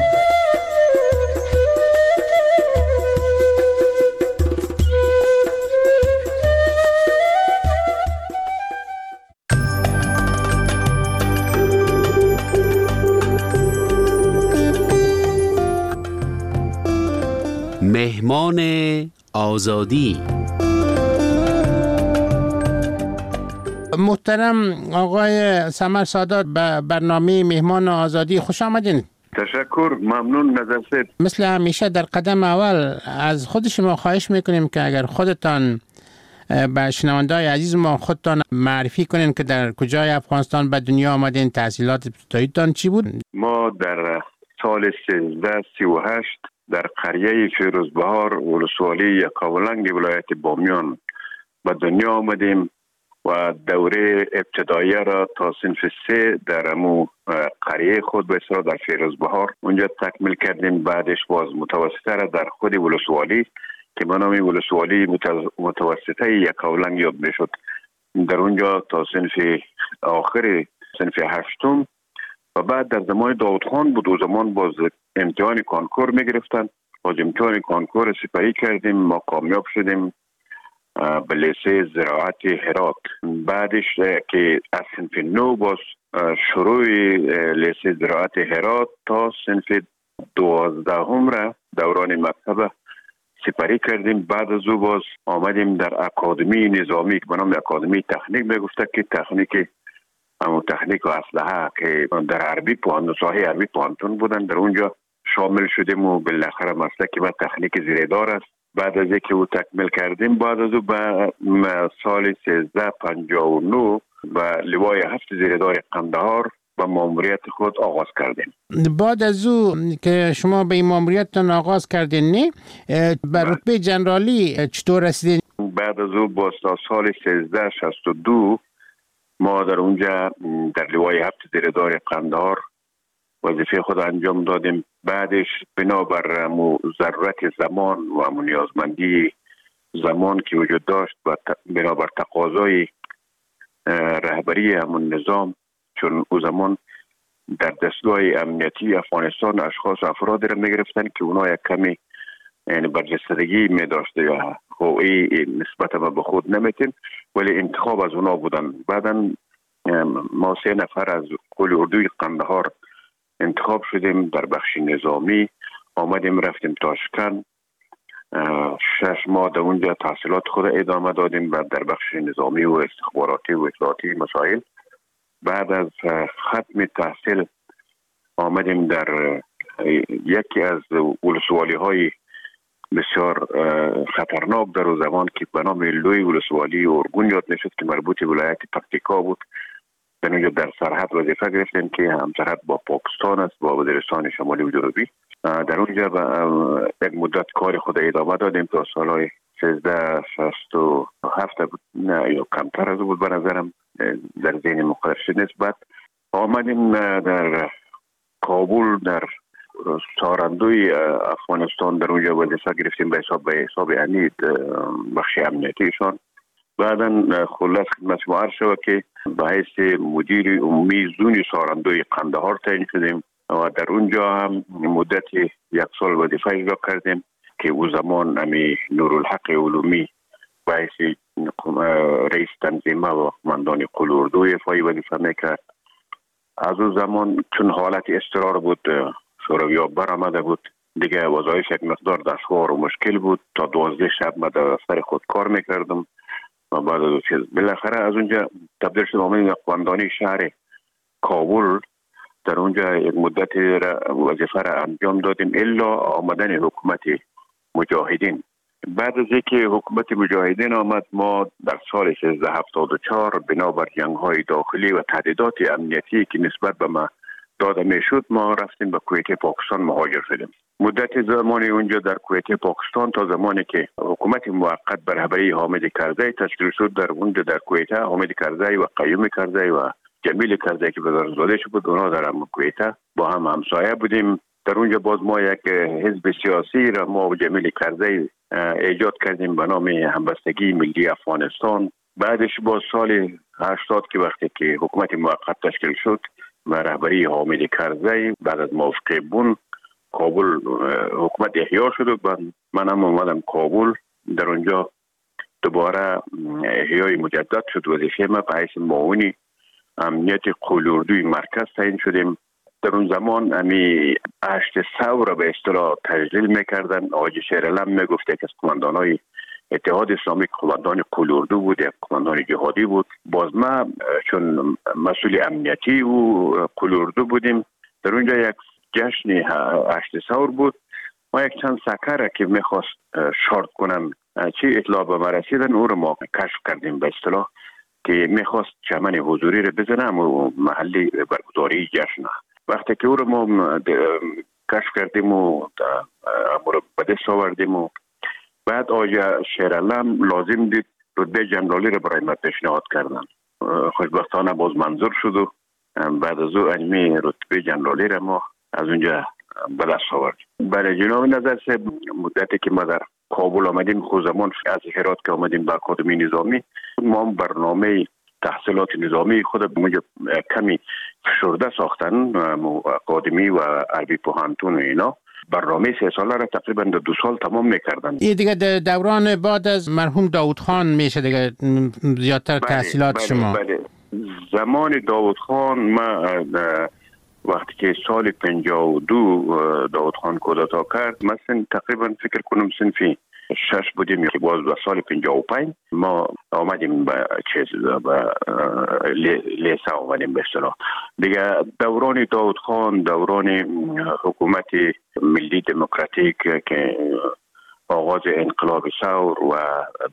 مهمان آزادی. محترم آقای سمر سادات به برنامه مهمان آزادی خوش آمدین. تشکر، ممنون نظر. مثل همیشه در قدم اول از خود شما خواهش میکنیم که اگر خودتان به شنونده‌های عزیز ما خودتان معرفی کنین که در کجای افغانستان به دنیا آمدین، تحصیلات ابتداییتان چی بود؟ ما در سال سیزده سی و هشت در قریه فیروزبهار ولسوالی یکاولنگ ولایت بامیان به دنیا آمدیم و دوره ابتداییه را تا صنف سه در امو قریه خود به اصطلاح در فیروزبهار اونجا تکمیل کردیم. بعدش باز متوسطه را در خود ولسوالی که به نام ولسوالی متوسطه یکاولنگ یاد میشد، در اونجا تا صنف آخر صنف هشتم و بعد در زمان داود خان بود و زمان باز امتحان کانکور می گرفتن. باز امتحان کانکور سپری کردیم، ما کامیاب شدیم به لیسه زراعت هرات. بعدش که از صنف نو باز شروع لیسه زراعت هرات تا صنف دوازدهم را دوران مکتب سپری کردیم. بعد از او باز آمدیم در اکادمی نظامی که به نام اکادمی تکنیک می گفته که تکنیک اما تکنیک و اسلحه که در عربی پوهنتون ساحه عربی پوهنتون بودن، در اونجا شامل شدیم و بالاخره مسلکی و تکنیک زیردار است. بعد از اینکه او تکمیل کردیم، بعد از او به سال سیزده پنجاه و نه به لوای هفت زیردار قندهار به ماموریت خود آغاز کردیم. بعد از او که شما به این ماموریتتان آغاز کردین، نه به رتبه جنرالی چطور رسیدین؟ بعد از او با سال سیزده شصت و دو ما در اونجا در لوای هفت زیردار قندهار وظیفه خود انجام دادیم. بعدش بنابر ضرورت زمان و نیازمندی زمان که وجود داشت و بنابر تقاضای رهبری همون نظام، چون او زمان در دستگاه امنیتی افغانستان اشخاص افراد را میگرفتن که اونا یک کمی یعنی برجستگی می داشته یا هوی نسبت به خود نمیتین، ولی انتخاب از اونا بودن. بعدا ما سه نفر از قول اردوی قندهار انتخاب شدیم در بخش نظامی، آمدیم رفتیم تاشکند، شش ماه در اونجا تحصیلات خود ادامه دادیم و در بخش نظامی و استخباراتی و اطلاعاتی مسائل. بعد از ختم تحصیل آمدیم در یکی از ولسوالی های بسیار خطرناک در اون زمان که به نام لوی ولسوالی ارگون یاد میشد که مربوط به ولایت پکتیکا بود. در اونجا در سرحد وظیفه گرفتیم که هم سرحد با پاکستان است، با وزیرستان شمالی و جنوبی. در اونجا یک مدت کار خود ادامه دادیم تا سالهای سیزده شصت و هفت بود، نه یا کمتر از بود به نظرم، در ذهن مقدرش نیست. بعد آمدیم در کابل در سارندوی افغانستان در اونجا وظیفه گرفتیم به حساب به حساب انید بخش امنیتیشان. بعدا خلاص خدمت شما عرض شد که به حیث مدیر عمومی زون سارندوی قندهار تعیین شدیم و در اونجا هم مدت یک سال وظیفه اجرا کردیم که او زمان امی نورالحق علومی به حیث رئیس تنظیمه و قماندان قول اردو افای وظیفه میکرد. از او زمان چون حالت اضطرار بود، شورویا برآمده بود، دیگه وظایف یک مقدار دشوار و مشکل بود. تا دوازده شب من در سر خود کار میکردم و بعد از چیز بالاخره از اونجا تبدیل شدم آمدیم قماندانی شهر کابل. در اونجا یک مدت وظیفه را انجام دادیم الا آمدن حکومت مجاهدین. بعد از اینکه حکومت مجاهدین آمد، ما در سال سیزده هفتاد و چهار بنابر جنگ‌های داخلی و تهدیدات امنیتی که نسبت به ما داده میشد، ما رفتیم به کویت پاکستان مهاجر شدیم. مدت زمانی اونجا در کویت پاکستان تا زمانی که حکومت موقت به رهبری حامد کرزی تشکیل شد، در اونجا در کویت حامد کرزی و قیوم کرزی و جمیل کرزی که وزارتزاده شد بود، اونا در کویت با هم همسایه بودیم. در اونجا باز ما یک حزب سیاسی را ما و جمیل کرزی ایجاد کردیم به نام همبستگی ملی افغانستان. بعدش باز سال هشتاد که وقتی که حکومت موقت تشکیل شد و رهبری حامد کرزی، بعد از موافقه بون کابل حکومت احیا شد و من هم اومدم کابل. در اونجا دوباره احیای مجدد شد. وظیفه ما به حیث معاون امنیت قول اردوی مرکز تعیین شدیم. در اون زمان امی هشت سو را به اصطلاح تجلیل میکردن. آقای شیرعلم میگفته که از قماندانای اتحاد اسلامی قماندان قول اردو بود، یک قماندان جهادی بود. باز ما چون مسئول امنیتی و قول اردو بودیم، در اونجا یک جشن هشت سور بود. ما یک چند سکر که میخواست شارت کنن چی اطلاع به ما رسیدن، او رو ما کشف کردیم به اصطلاح که میخواست چمن حضوری رو بزنم و محلی برگزاری جشن. وقتی که او رو ما کشف کردیم و به دست آوردیم و بعد آقای شیرعلم لازم دید رتبه جنرالی رو برای ما پیشنهاد کردن. خوشبختانه باز منظور شد و بعد از او علمی رتبه جنرالی رو ما از اونجا به دست آوردیم. برای جناب نظر سه مدتی که ما در کابل آمدیم، خود زمان از هرات که آمدیم به اکادمی نظامی، ما برنامه تحصیلات نظامی خود اونجا کمی فشرده ساختن، اکادمی و عربی پوهنتون و اینا. برنامه سه ساله را تقریبا دو سال تمام میکردن. این دیگه دوران بعد از مرحوم داود خان میشه دیگه زیادتر بله، تحصیلات بله، شما بله. زمان داود خان ما وقتی که سال پنجاه و دو داود خان کودتا کرد، مثلا تقریبا فکر کنم صنفی شش بودیم که باز به سال پنجاه و پنج ما آمدیم به چیز به لیسه آمدیم به اصطلاح دیگه. دوران داود خان دوران حکومت ملی دموکراتیک که آغاز انقلاب ثور و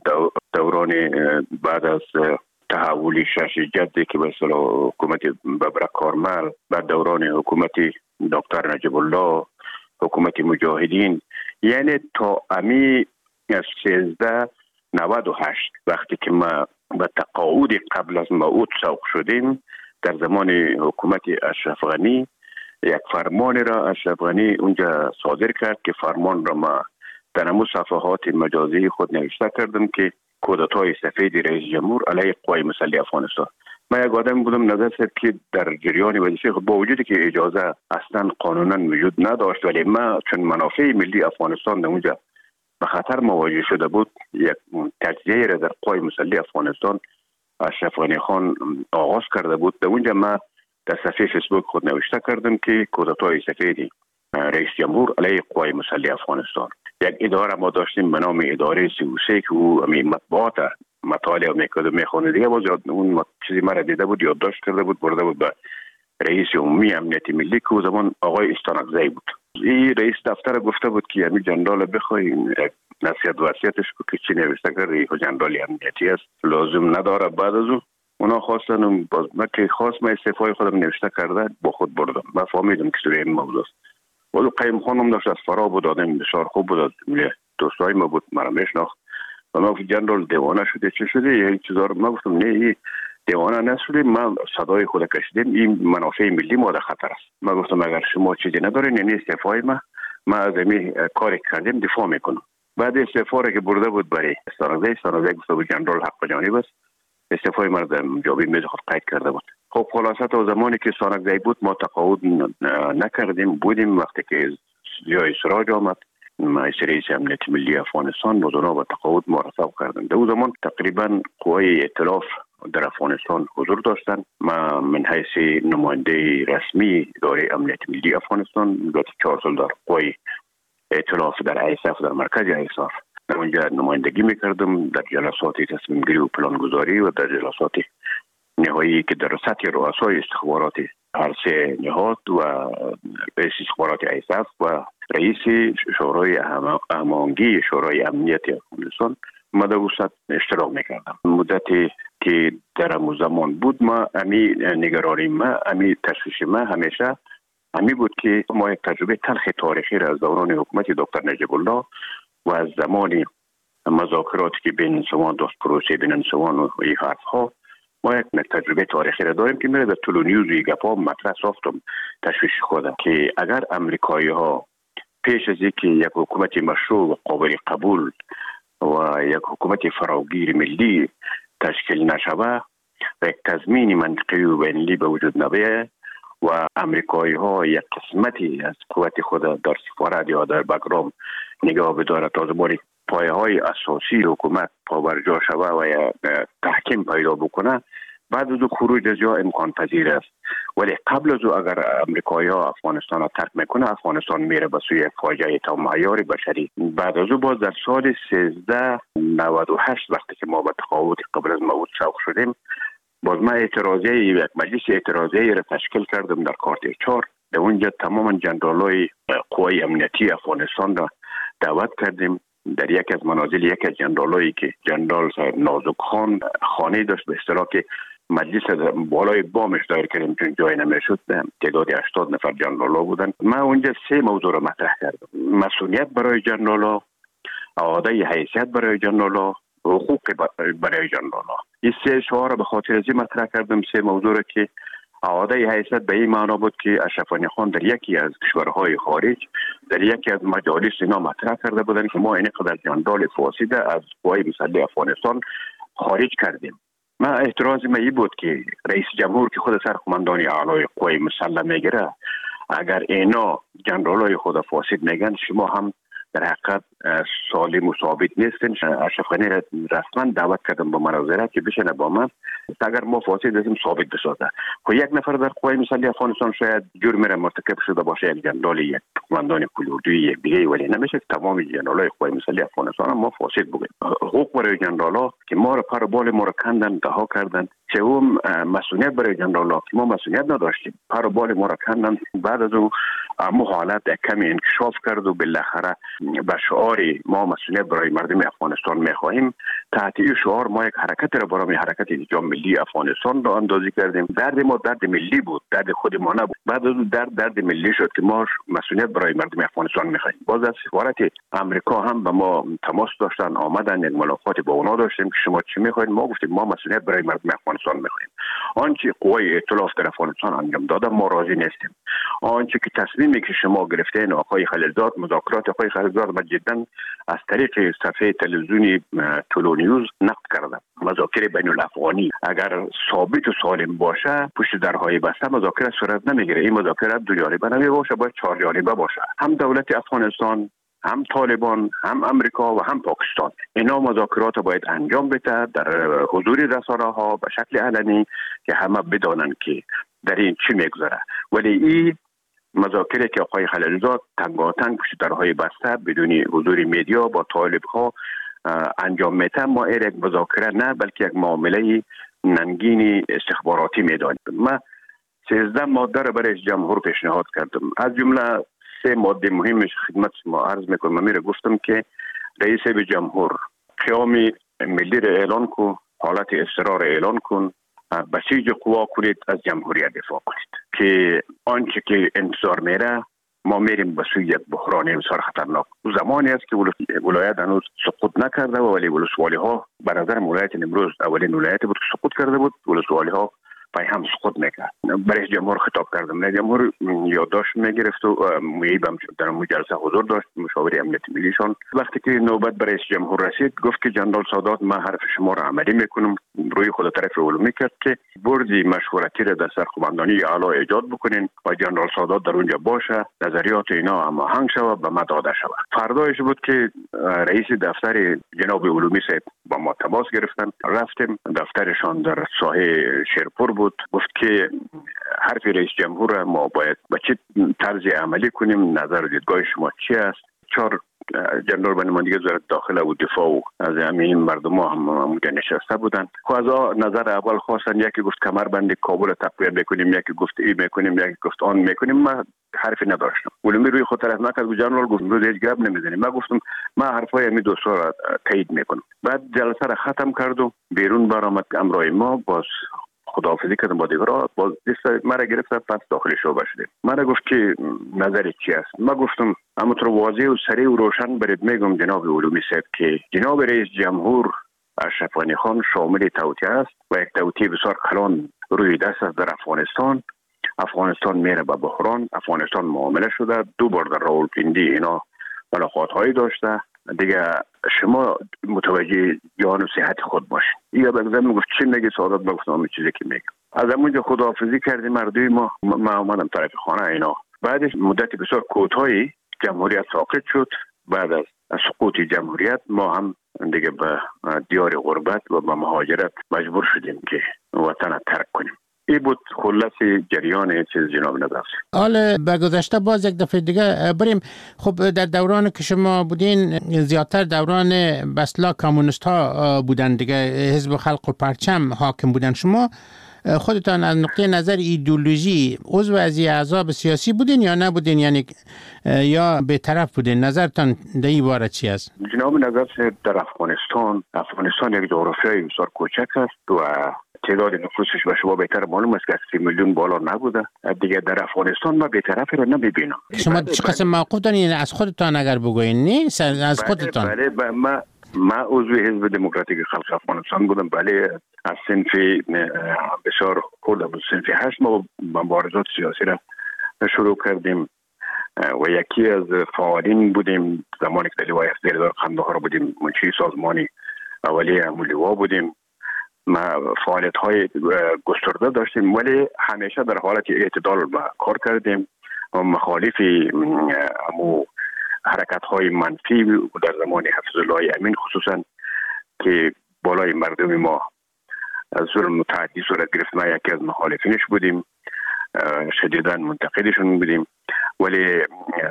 دوران بعد از تحول شش جدی که به اصطلاح حکومت ببرک کارمل، بعد دوران حکومت دکتر نجیب الله، حکومت مجاهدین، یعنی تا امی از سیزده نود و هشت وقتی که ما به تقاعد قبل از موعود سوق شدیم، در زمان حکومت اشرف غنی یک فرمان را اشرف غنی اونجا صادر کرد که فرمان را ما در همون صفحات مجازی خود نوشته کردم که کودتای سفید رئیس جمهور علیه قوای مسلح افغانستان. من یک آدم بودم نظر صاحب که در جریان وظیفه خود با وجودی که اجازه اصلا قانونا وجود نداشت، ولی ما چون منافع ملی افغانستان در اونجا به خطر مواجه شده بود، یک تجزیه را در قوای مسلح افغانستان اشرف غنی خان آغاز کرده بود. در اونجا ما در صفحه فیسبوک خود نوشته کردم که کودتای سفیدی رئیس جمهور علیه قوای مسلح افغانستان. یک اداره ما داشتیم به نام اداره سی و سه که او مطبوعات مطالعه میکرد و میخونه دیگه، باز اون چیزی مرا دیده بود، یادداشت کرده بود، برده بود به رئیس عمومی امنیت ملی که زمان آقای استانکزی بود. این رئیس دفتر گفته بود که همین جنرال بخوای نصیحت وصیتش که چی نوشته کرده این جنرال امنیتی است، لازم نداره. بعد از اون اونا خواستن، باز من که خواست من استعفای خودم نوشته کرده با خود بردم. من فهمیدم که سوی این موضوع است. باز قیم خانم داشت از فرا بود، آدم بسیار خوب بود، دوستای ما بود، مرا میشناخت و ما گفت جنرال دیوانه شده چه شده یه چیزا رو. من گفتم نه این دیوانه نشده، ما صدای خود کشیدیم، این منافع ملی ما در خطر است. من گفتم اگر شما چیزی ندارین یعنی استعفای ما ما از این کاری کردیم دفاع میکنم. بعد استعفا را که برده بود برای استانکزی، استانکزی گفته بود جنرال حق جانب است، استعفای ما در جوابی میز خود قید کرده بود. خب خلاصه تا زمانی که استانکزی بود ما تقاعد نکردیم، بودیم. وقتی که جای سراج آمد رئیس امنیت ملی افغانستان بود، اونا با تقاعد مرتب کردن. در اون زمان تقریبا قوای ائتلاف در افغانستان حضور داشتن. ما من حیث نماینده رسمی اداره امنیت ملی افغانستان گذشته چهار سال در قوای ائتلاف در ایساف، در مرکز ایساف در اونجا نمایندگی میکردم، در جلسات تصمیم گیری و پلان گذاری و در جلسات نهایی که در سطح رؤسای استخبارات هر سه نهاد و رئیس استخبارات ایساف و رئیس شورای هماهنگی شورای امنیت افغانستان ما در وسط اشتراک میکردم. مدتی که در همون زمان بود ما امی نگرانی ما امی تشویش ما همیشه امی بود که ما یک تجربه تلخ تاریخی را از دوران حکومت دکتر نجیب الله و از زمان مذاکراتی که بین انسوان داشت، پروسه بین انسوان و این حرف ها، ما یک تجربه تاریخی را داریم که میره در طول نیوز و گپا مطرح ساختم تشویش خودم که اگر امریکایی ها پیش از اینکه یک حکومت مشروع و قابل قبول و یک حکومت فراگیر ملی تشکیل نشوه و یک تضمین منطقی و بین‌المللی به وجود نبیه و امریکایی ها یک قسمتی از قوت خود در سفارت یا در بگرام نگاه بداره تا زمانی پایه های اساسی حکومت پابرجا شوه و یا تحکیم پیدا بکنه، بعد از او خروج از جا امکان پذیر است. ولی قبل از او اگر امریکایی ها افغانستان را ترک میکنه، افغانستان میره به سوی فاجعه تا معیار بشری. بعد از او باز در سال سیزده نود و هشت وقتی که ما به تقاعد قبل از موت سوق شدیم، باز ما اعتراضیه یک مجلس اعتراضیه را تشکیل کردم در کارت چهار. در اونجا تماما جنرالای قوای امنیتی افغانستان را دعوت کردیم. در یک از منازل یک از جنرالایی که جنرال صاحب نازک خان خانه داشت، به اصطلاح که مجلس بالای بامش دایر کردیم چون جای نمیشد، تعداد هشتاد نفر جنرالا بودن. ما اونجا سه موضوع را مطرح کردم: مسئولیت برای جنرالا، اعاده حیثیت برای جنرالا، حقوق برای جنرالا. این سه شعار را به خاطر از این مطرح کردم، سه موضوع را که اعاده حیثیت به این معنا بود که اشرف غنی خان در یکی از کشورهای خارج در یکی از مجالس اینا مطرح کرده بودن که ما این قدر جنرال فاسد از قوای مسلح افغانستان خارج کردیم. ما اعتراض ما این بود که رئیس جمهور که خود سرقماندان اعلای قوای مسلح میگیره، اگر اینا جنرالای خود فاسد میگن، شما هم در حقیقت سالم و ثابت نیستین. اشرف غنی رسما دعوت کردم با مناظرت که بشینه با من، اگر ما فاسد هستیم ثابت بسازه. خب یک نفر در قوای مسلح افغانستان شاید جرم را مرتکب شده باشه، یک جنرال، یک قماندان کل یک دیگه، ولی نمیشه که تمام جنرالای قوای مسلح افغانستان ما فاسد بگیم. حقوق برای جنرالا که ما را پر بال ما را کندن، رها کردن. سوم مسئولیت برای جنرالا که ما مسئولیت نداشتیم، پر بال ما را کندن. بعد از اون مو حالت کمی انکشاف کرد و بالاخره به شعار ما مسئولیت برای مردم افغانستان میخواهیم، تحت این شعار ما یک حرکت را برای حرکت انجام ملی افغانستان را اندازی کردیم. درد ما درد ملی بود، درد خود ما نبود. بعد از اون درد درد ملی شد که ما مسئولیت برای مردم افغانستان میخواهیم. باز از سفارت امریکا هم به ما تماس داشتن، آمدن، یک ملاقات با اونا داشتیم که شما چی میخواهید؟ ما گفتیم ما مسئولیت برای مردم افغانستان میخواهیم. آنچه قوای ائتلاف در افغانستان انجام داده ما راضی نیستیم. آنچه که تصمیمی که شما گرفتین آقای خلیلزاد، مذاکرات آقای خلیلزاد ما جدا از طریق صفحه تلویزیونی طلوع نیوز نقد کردم. مذاکره بین الافغانی اگر ثابت و سالم باشه پشت درهای بسته مذاکره صورت نمیگیره. این مذاکره دو جانبه نمی باشه، باید چهار جانبه باشه. هم دولت افغانستان، هم طالبان، هم امریکا و هم پاکستان اینا مذاکرات باید انجام بده در حضور رسانه ها به شکل علنی که همه بدانند که در این چی میگذره. ولی این مذاکره که آقای خلیلزاد تنگاتنگ پشت درهای بسته بدون حضور میدیا با طالب ها انجام میده، ما این یک مذاکره نه بلکه یک معامله ننگین استخباراتی میدانیم. من سیزده ماده را برای جمهور پیشنهاد کردم، از جمله سه ماده مهمش خدمت ما عرض میکنم. من میره گفتم که رئیس به جمهور قیام ملی را اعلان کن، حالت اضطرار اعلان کن، بسیج قوا کنید، از جمهوریت دفاع کنید که آنچه که انتظار میره ما میریم به سوی یک بحران بسیار خطرناک. زمانی است که ولایت هنوز سقوط نکرده ولی ولسوالی ها به نظر ولایت امروز اولین ولایت بود که سقوط کرده بود، ولسوالی ها پای هم سقوط میکرد. برای جمهور خطاب کردم، نه جمهور یادداشت میگرفت و میبم در اون جلسه حضور داشت مشاور امنیت ملیشان. وقتی که نوبت برای جمهور رسید گفت که جنرال سادات من حرف شما را عملی میکنم، روی خود طرف رو علومی کرد که بردی مشورتی را در سرقماندانی اعلی ایجاد بکنین و جنرال سادات در اونجا باشه، نظریات اینا هماهنگ شود و داده شود. فردایش بود که رئیس دفتر جناب علومی صاحب با ما تماس گرفتن، رفتیم دفترشان در ساحه شیرپور بود. گفت که حرف رئیس جمهور ما باید با چه طرز عملی کنیم، نظر و دیدگاه شما چی است؟ چهار جنرال به نمایندگی وزارت داخله و دفاع و از همین مردم ها هم اونجا نشسته بودن. خب از نظر اول خواستن، یکی گفت کمربند کابل تقویت بکنیم، یکی گفت ای میکنیم، یکی گفت آن میکنیم. من حرفی نداشتم. علومی روی خود طرف نکرد. جنرال گفت روز هیچ گپ نمیزنیم. من گفتم من حرفای همین دوستا را تایید میکنم. بعد جلسه را ختم کرد و بیرون برآمد. امرای ما باز خداحافظی کردم با دیگران، باز دست مرا گرفت، پس داخل شعبه شدیم. مرا گفت که نظر چی است؟ من گفتم همونطور واضح و سریع و روشن برات میگم جناب علومی صاحب که جناب رئیس جمهور اشرف غنی خان شامل توطئه است و یک توطئه بسیار کلان روی دست است در افغانستان. افغانستان میره به بحران، افغانستان معامله شده، دو بار در راولپیندی اینا ملاقات هایی داشته. دیگه شما متوجه جان و صحت خود باشین. یا بگذارم میگفت چی میگی سعادت؟ بگفتم همین چیزی که میگم. از همونجا خداحافظی کردیم مردوی ما. ما آمدم طرف خانه اینا. بعدش مدت بسیار کوتاهی جمهوریت ساقط شد. بعد از سقوط جمهوریت ما هم دیگه به دیار غربت و به مهاجرت مجبور شدیم که وطن ترک کنیم. این بود خلاص جریان چیز جناب نظر. حالا به گذشته باز یک دفعه دیگه بریم. خب در دوران که شما بودین زیادتر دوران بسلا کمونیست ها بودن دیگه، حزب خلق و پرچم حاکم بودن. شما خودتان از نقطه نظر ایدئولوژی عضو از احزاب سیاسی بودین یا نبودین، یعنی یا به طرف بودین؟ نظرتان در این باره چی است؟ جناب نظر در افغانستان افغانستان یک جغرافیای بسیار کوچک است و تعداد نفوسش به شما بهتر معلوم است که سی میلیون بالا نبوده. دیگه در افغانستان ما بی‌طرفی رو نمیبینم. شما چه قسم موقف دارین از خودتان اگر بگوین؟ نه از خودتان. بله بله ما ما عضو حزب دموکراتیک خلق افغانستان بودم. بله از صنف بسیار خود از صنف هشت ما مبارزات سیاسی را شروع کردیم و یکی از فعالین بودیم زمانی که در لوای افزیردار قندهار بودیم. منشی سازمانی اولی لوا بودیم. ما فعالیت های گسترده داشتیم ولی همیشه در حالت اعتدال کار کردیم و مخالف امو حرکت های منفی در زمان حفظ الله امین خصوصا که بالای مردم ما ظلم متعدی صورت گرفت، ما یکی از مخالفینش بودیم، شدیداً منتقدشون بودیم. ولی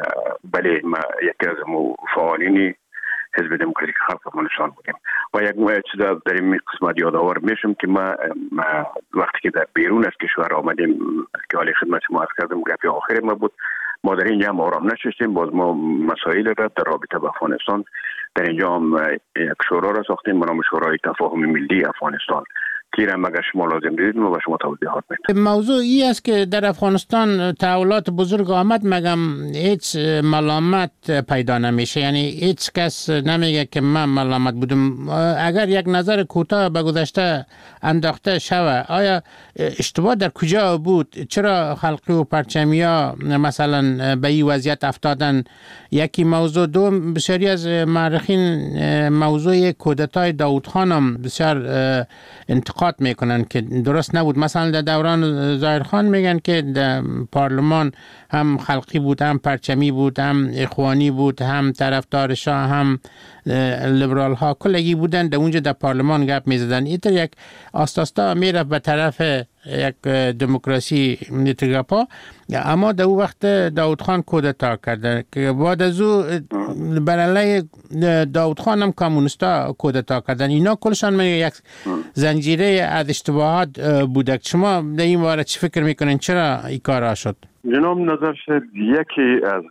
بله ما یکی از فعالین حزب دموکراتیک خلق افغانستان بودیم و یک چیز در این قسمت یادآور میشم که ما, ما وقتی که در بیرون از کشور آمدیم که حالی خدمت ما عرض کردم گپی آخر ما بود، ما در اینجا هم آرام نشستیم. باز ما مسائل را در رابطه با افغانستان در اینجا هم یک شورا را ساختیم به نام شورای تفاهم ملی افغانستان کیرم اگر شما لازم دیدید ما به شما توضیحات میدیم. موضوع ای است که در افغانستان تحولات بزرگ آمد، مگم هیچ ملامت پیدا نمیشه، یعنی هیچ کس نمیگه که من ملامت بودم. اگر یک نظر کوتاه به گذشته انداخته شوه، آیا اشتباه در کجا بود؟ چرا خلقی و پرچمیا مثلا به این وضعیت افتادن؟ یکی موضوع. دوم، بسیاری از مورخین موضوع کودتای داوود خان هم بسیار انتقاد میکنن که درست نبود. مثلا در دوران ظاهر خان میگن که در پارلمان هم خلقی بود، هم پرچمی بود، هم اخوانی بود، هم طرفدار شاه، هم لیبرال ها کلگی بودن. در اونجا در پارلمان گپ میزدن. اینطور یک آستاستا میره به طرف یک دموکراسی نیتگاپا. اما در اون وقت داوود خان کودتا کرده که بعد از او بر علیه داوود خان هم کمونیستا کودتا کردن. اینا کلشان میگه یک زنجیره از اشتباهات بوده. شما در این باره چی فکر میکنین؟ چرا این کارا شد؟ جناب نظر شد یکی از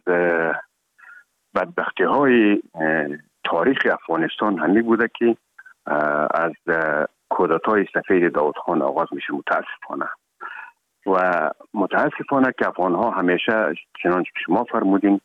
بدبختی های تاریخ افغانستان همین بوده که از کودتای سفید داوود خان آغاز میشه. متاسفانه و متاسفانه که افغان ها همیشه چنانچه شما فرمودین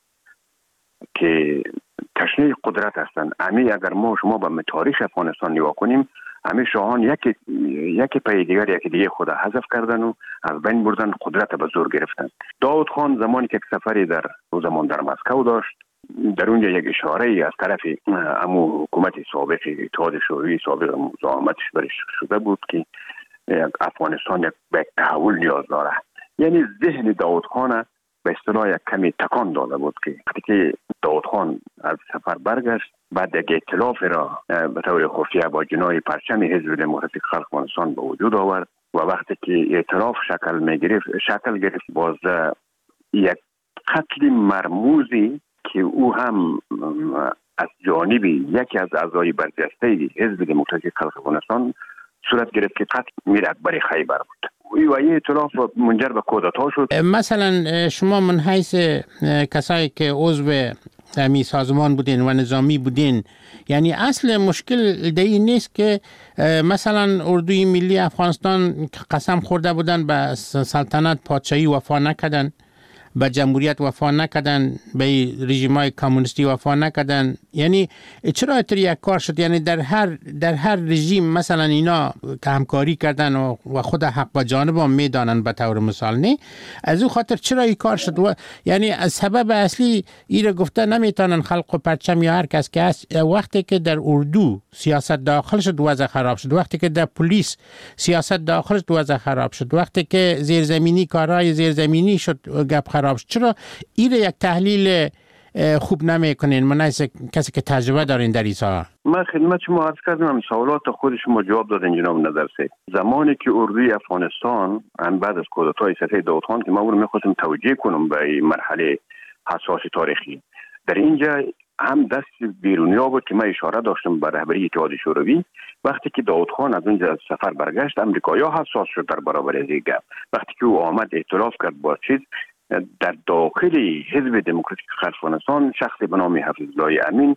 که تشنه قدرت هستند. امی اگر ما شما به تاریخ افغانستان نگاه کنیم، همه شاهان یکی یکی پای دیگر یکی دیگه خود حذف کردن و از بین بردن، قدرت به زور گرفتن. داوود خان زمانی که سفری در او زمان در مسکو داشت، در اونجا یک اشاره ای از طرف امو حکومت سابق اتحاد شوروی سابق مزاحمتش برش شده بود که افغانستان یک به تحول نیاز داره. یعنی ذهن داوود خان به اصطلاح یک کمی تکان داده بود که وقتی که داوود خان از سفر برگشت، بعد یک ائتلاف را به طور خفیه با جناح پرچم حزب دموکراتیک خلق افغانستان به وجود آورد و وقتی که ائتلاف شکل میگرفت شکل گرفت باز یک قتل مرموزی که او هم از جانب یکی از اعضای برجسته حزب دموکراتیک خلق افغانستان صورت گرفت که قتل میر اکبر خیبر بود. و این ائتلاف منجر به کودتا شد. مثلا شما من حیث کسایی که عضو می سازمان بودین و نظامی بودین، یعنی اصل مشکل دی نیست که مثلا اردوی ملی افغانستان قسم خورده بودن به سلطنت پادشاهی وفا نکردن، به جمهوریت وفا نکردن، به رژیم‌های کمونیستی وفا نکردن؟ یعنی چرا اتر یک کار شد؟ یعنی در هر در هر رژیم مثلا اینا همکاری کردن و خود حق با جانب هم میدانن به طور مثال، نه از او خاطر چرا این کار شد؟ و یعنی از سبب اصلی ایره گفته نمیتونن خلق و پرچم یا هر کس که هست. وقتی که در اردو سیاست داخل شد وضع خراب شد، وقتی که در پلیس سیاست داخل شد وضع خراب شد، وقتی که زیرزمینی کارهای زیرزمینی شد گپ خراب شد. چرا این یک تحلیل خوب نمی کنین؟ من از کسی که تجربه دارین در این ساحه. من خدمت شما عرض کردم، سوالات خود شما جواب دادین جناب نظر سید. زمانی که اردوی افغانستان هم بعد از کودتای سفید داوود خان که ما اون می‌خواستم توجیه کنم به این مرحله حساس تاریخی، در اینجا هم دست بیرونیا بود که من اشاره داشتم به رهبری اتحاد شوروی. وقتی که داوود خان از اونجا از سفر برگشت، امریکایی‌ها حساس شد در برابر از این گپ. وقتی که او آمد ائتلاف کرد با چیز در داخل حزب دموکراتیک خلق افغانستان، شخصی به نام حفیظ الله امین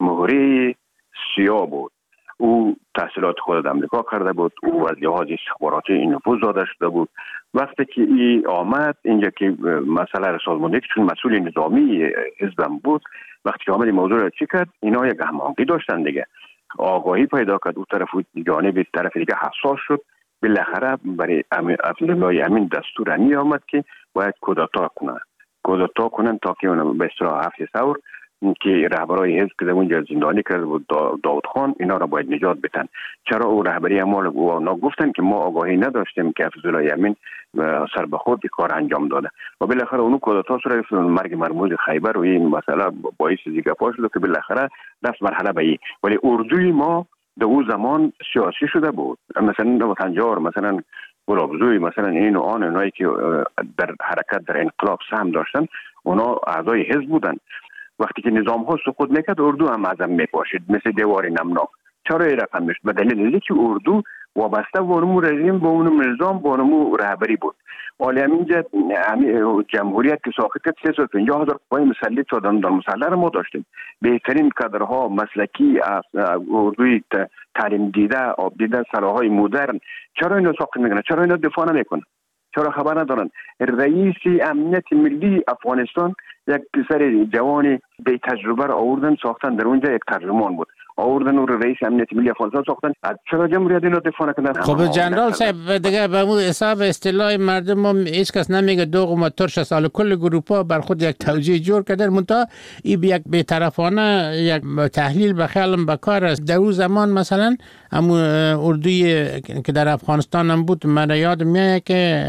مهره سیاه بود. او تحصیلات خود در امریکا کرده بود، او از لحاظ استخباراتی این نفوذ داشته شده بود. وقتی که ای آمد اینجا که مسئله را سازماندهی که چون مسئول نظامی حزبم بود، وقتی که آمد این موضوع را چی کرد، اینا یک هماهنگی داشتن دیگه، آگاهی پیدا کرد، او طرف جانب طرف دیگه حساس شد. بالاخره برای حفیظ الله امین دستور امی آمد که باید کودتا کنن کودتا کنن تا که اون به اصطلاح هفت ثور که رهبرای حزب که اونجا زندانی کرده بود داوود خان، اینا را باید نجات بدن. چرا او رهبری اعمال او گفتن که ما آگاهی نداشتیم که حفیظ الله امین سر به خود کار انجام داده و بالاخره اون کودتا صورت مرگ مرموز خیبر و این مسئله باعث دیگه پاش شد که بالاخره دست مرحله به این. ولی اردوی ما در اون زمان سیاسی شده بود، مثلا وطنجار، مثلا گلابزوی، مثلا این و آن، اونایی که در حرکت در انقلاب سهم داشتن، اونا اعضای حزب بودن. وقتی که نظام ها سقوط میکرد، اردو هم ازم میپاشید مثل دیوار نمناک. چرا این رقم میشد؟ به دلیل اینکه اردو وابسته به اونمو رژیم، به اونمو نظام، به اونمو رهبری بود. ولی همینجا جمهوریت که ساخت کرد سیصد و پنجاه هزار قوای مسلح شدن در مسلح رو ما داشتیم. بهترین کادرها مسلکی اردوی تعلیم دیده، آب دیده، سلاح‌های مدرن. چرا اینا ساخت میکنن؟ چرا اینا دفاع نمیکنن؟ چرا خبر ندارن؟ رئیس امنیت ملی افغانستان یک پسر جوان بی تجربه را آوردن ساختن، در اونجا یک ترجمان بود، آوردن او رئیس امنیت ملی افغانستان ساختن. چرا جمهوریت اینو دفاع نکردن؟ خب جنرال صاحب دیگه به اون حساب اصطلاح مردم ما هیچ کس نمیگه دوغ و ترش سال کل گروپا بر خود یک توجیه جور کردن، منتها این یک بی‌طرفانه یک تحلیل به خیالم بکار است. در اون زمان مثلا همون اردوی که در افغانستان هم بود، من یاد میاد که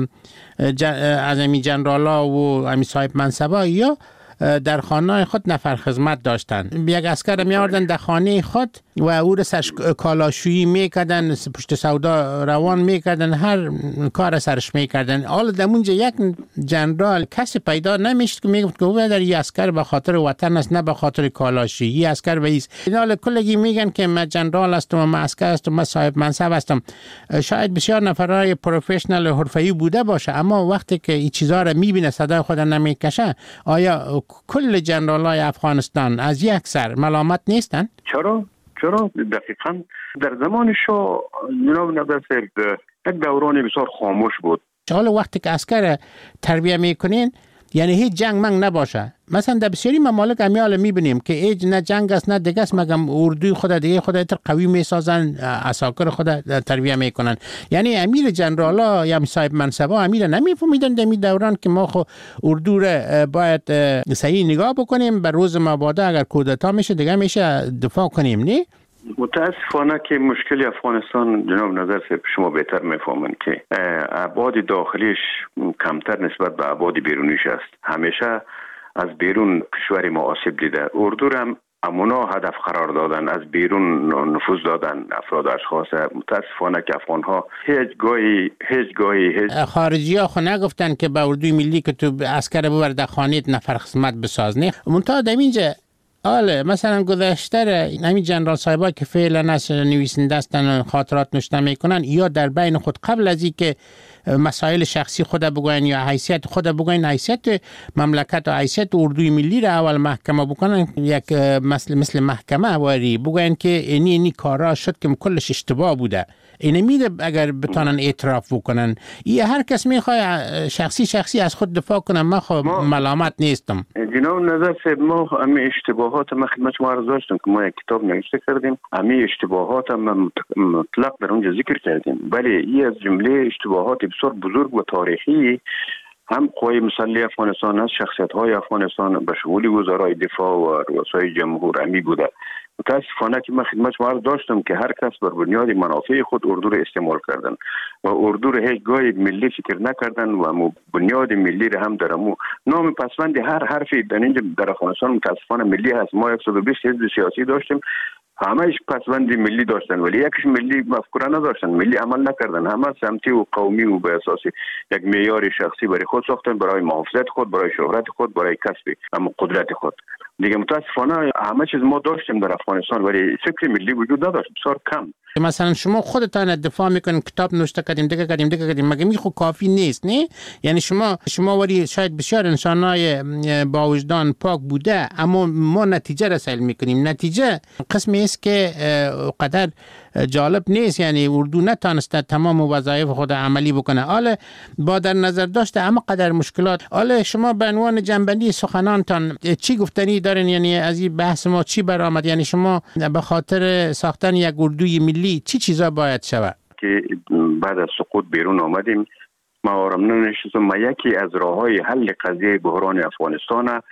از امی جنرالا و امی صاحب منصبا یا در خانه خود نفر خدمت داشتن. یک اسکر می آوردن در خانه خود و او را سرش کالاشویی میکردن، پشت سودا روان میکردن، هر کار سرش میکردن. حالا در اونجا یک جنرال کسی پیدا نمیشد که میگفت که او در این اسکر به خاطر وطن است، نه به خاطر کالاشویی. این اسکر به ایست. حالا کلگی میگن که من جنرال هستم و من اسکر هستم، من صاحب منصب هستم. شاید بسیار نفرای پروفشنال حرفه‌ای بوده باشه، اما وقتی که این چیزا را میبینه صدای خود نمیکشه، آیا کل جنرالای افغانستان از یک سر ملامت نیستن؟ چرا؟ چرا؟ دقیقاً در زمان شاه جناب نظر صاحب یک دوران بسیار خاموش بود. حالا وقتی که عسکر تربیه میکنین یعنی هیچ جنگ منگ نباشه. مثلا در بسیاری ممالک امیال میبینیم که ایج نه جنگ است نه دیگه است، مگم اردوی خود دیگه خود تر قوی میسازن، عساکر خود تربیه میکنن. یعنی امیر جنرالا یا صاحب منصبا امیر نمیفهمیدن در این دوران که ما خو اردو را باید صحیح نگاه بکنیم، بر روز مبادا اگر کودتا میشه دیگه میشه دفاع کنیم. نه متاسفانه که مشکل افغانستان جناب نظر صاحب شما بهتر میفهمن که ابعاد داخلیش کمتر نسبت به ابعاد بیرونیش است. همیشه از بیرون کشور ما آسیب دیده. اردو هم امونا هدف قرار دادن، از بیرون نفوذ دادن افراد اشخاص. متاسفانه که افغان ها هیچ گاهی هیچ گاهی هیچ خارجی ها خو نگفتن که به اردوی ملی که تو عسکر ببر در خانیت نفر خدمت بساز. نه منتها در اینجا آله مثلا گذشته همین جنرال صاحبا که فعلا از نویسنده هستن خاطرات نوشته میکنن، یا در بین خود قبل از این که مسائل شخصی خود بگوین یا حیثیت خود بگوین، حیثیت مملکت و حیثیت اردوی ملی را اول محکمه بکنن، یک مثل مثل محکمه واری بگوین که اینی اینی کارا شد که کلش اشتباه بوده. اینه میده اگر بتانن اعتراف بکنن. این هر کس میخواد شخصی شخصی از خود دفاع کنه. من خب ملامت نیستم. جناب نظر صاحب ما همه اشتباهات ما خدمت شما عرض داشتم که ما یک کتاب نوشته کردیم، همه اشتباهات ما مطلق در اونجا ذکر کردیم، ولی این از جمله اشتباهات بسیار بزرگ و تاریخی هم قوای مسلح افغانستان است، شخصیت های افغانستان به شمول وزرای دفاع و رؤسای جمهور امی بوده. متاسفانه که من خدمت شما عرض داشتم که هر کس بر بنیاد منافع خود اردو را استعمال کردن و اردو را هیچ گاهی ملی فکر نکردن و بنیاد ملی را هم در مو نام پسوند هر حرفی در اینجا در افغانستان متاسفانه ملی هست. ما صد و بیست حزب سیاسی داشتیم، همهش پسوند ملی داشتن ولی یکیش ملی مفکوره نداشتن، ملی عمل نکردن، همه سمتی و قومی و به اساس یک معیار شخصی برای خود ساختن، برای محافظت خود، برای شهرت خود، برای کسب اما قدرت خود. دیگه متاسفانه همه چیز ما داشتیم در افغانستان ولی فکر ملی وجود نداشت، بسیار کم. مثلا شما خودتان دفاع میکنین، کتاب نوشته کردیم، دیگه کردیم دیگه کردیم، مگه می خو کافی نیست؟ نه یعنی شما شما ولی شاید بسیار انسانای با وجدان پاک بوده، اما ما نتیجه رسول میکنیم. نتیجه قسمی است که قدر جالب نیست، یعنی اردو نتانسته تمام وظایف خود عملی بکنه. حالا با در نظر داشته اما قدر مشکلات، حالا شما به عنوان جنبندی سخنانتان چی گفتنی دارین؟ یعنی از این بحث ما چی برآمد؟ یعنی شما به خاطر ساختن یک اردوی ملی چی چیزا باید شود؟ که بعد از سقوط بیرون آمدیم، ما آرام ننشستم. ما یکی از راههای حل قضیه بحران افغانستان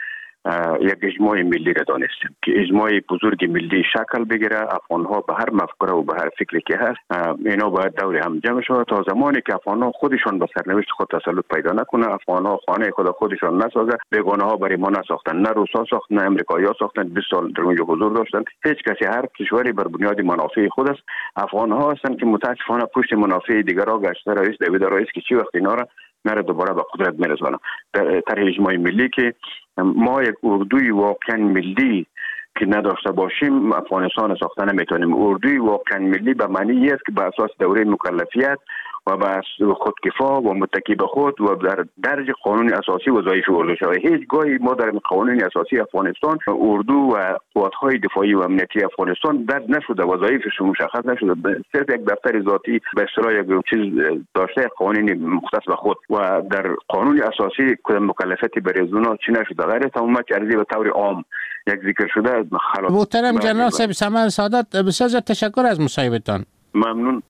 یک اجماع ملی را دانستیم که اجماع بزرگ ملی شکل بگیره. افغان‌ها به هر مفکوره و به هر فکری که هست اینا باید دور هم جمع شود تا زمانی که افغان‌ها خودشان به سرنوشت خود تسلط پیدا نکنه، افغان‌ها خانه خود خودشان نسازه، بیگانه‌ها برای ما نساختن، نه روسا ساختن نه امریکایی‌ها ساختن، بیست سال در اونجا حضور داشتن. هیچ کسی، هر کشوری بر بنیاد منافع خود است. افغان‌ها هستند که متأسفانه پشت منافع دیگران گشته. رئیس دوید رئیس که چی وقت اینا را نره دوباره به قدرت میرسونه. در اجماع ملی که ما یک اردوی واقعا ملی که نداشته باشیم افغانستان ساخته نمیتونیم. اردوی واقعا ملی به معنی است که به اساس دوره مکلفیت و به خودکفا و متکی به خود و در درج قانون اساسی وظایف اردو شود. هیچ گاهی ما در قانون اساسی افغانستان اردو و قوات‌های دفاعی و امنیتی افغانستان درج نشده، وظایفش مشخص نشده، صرف یک دفتر ذاتی به اصطلاح یک چیز داشته قانونی مختص به خود و در قانون اساسی کدام مکلفیتی برای زونا چی نشده. غیر تمام ارزی به طور عام یک ذکر شده خلاص. محترم جنرال صاحب سمر سعادت، بسیار تشکر از مصاحبتان. ممنون.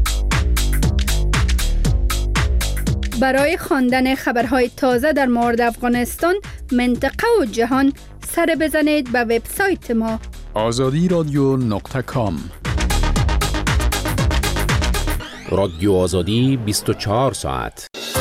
برای خواندن خبرهای تازه در مورد افغانستان، منطقه و جهان سر بزنید به وبسایت ما آزادی رادیو نقطه کام. رادیو آزادی بیست و چهار ساعت.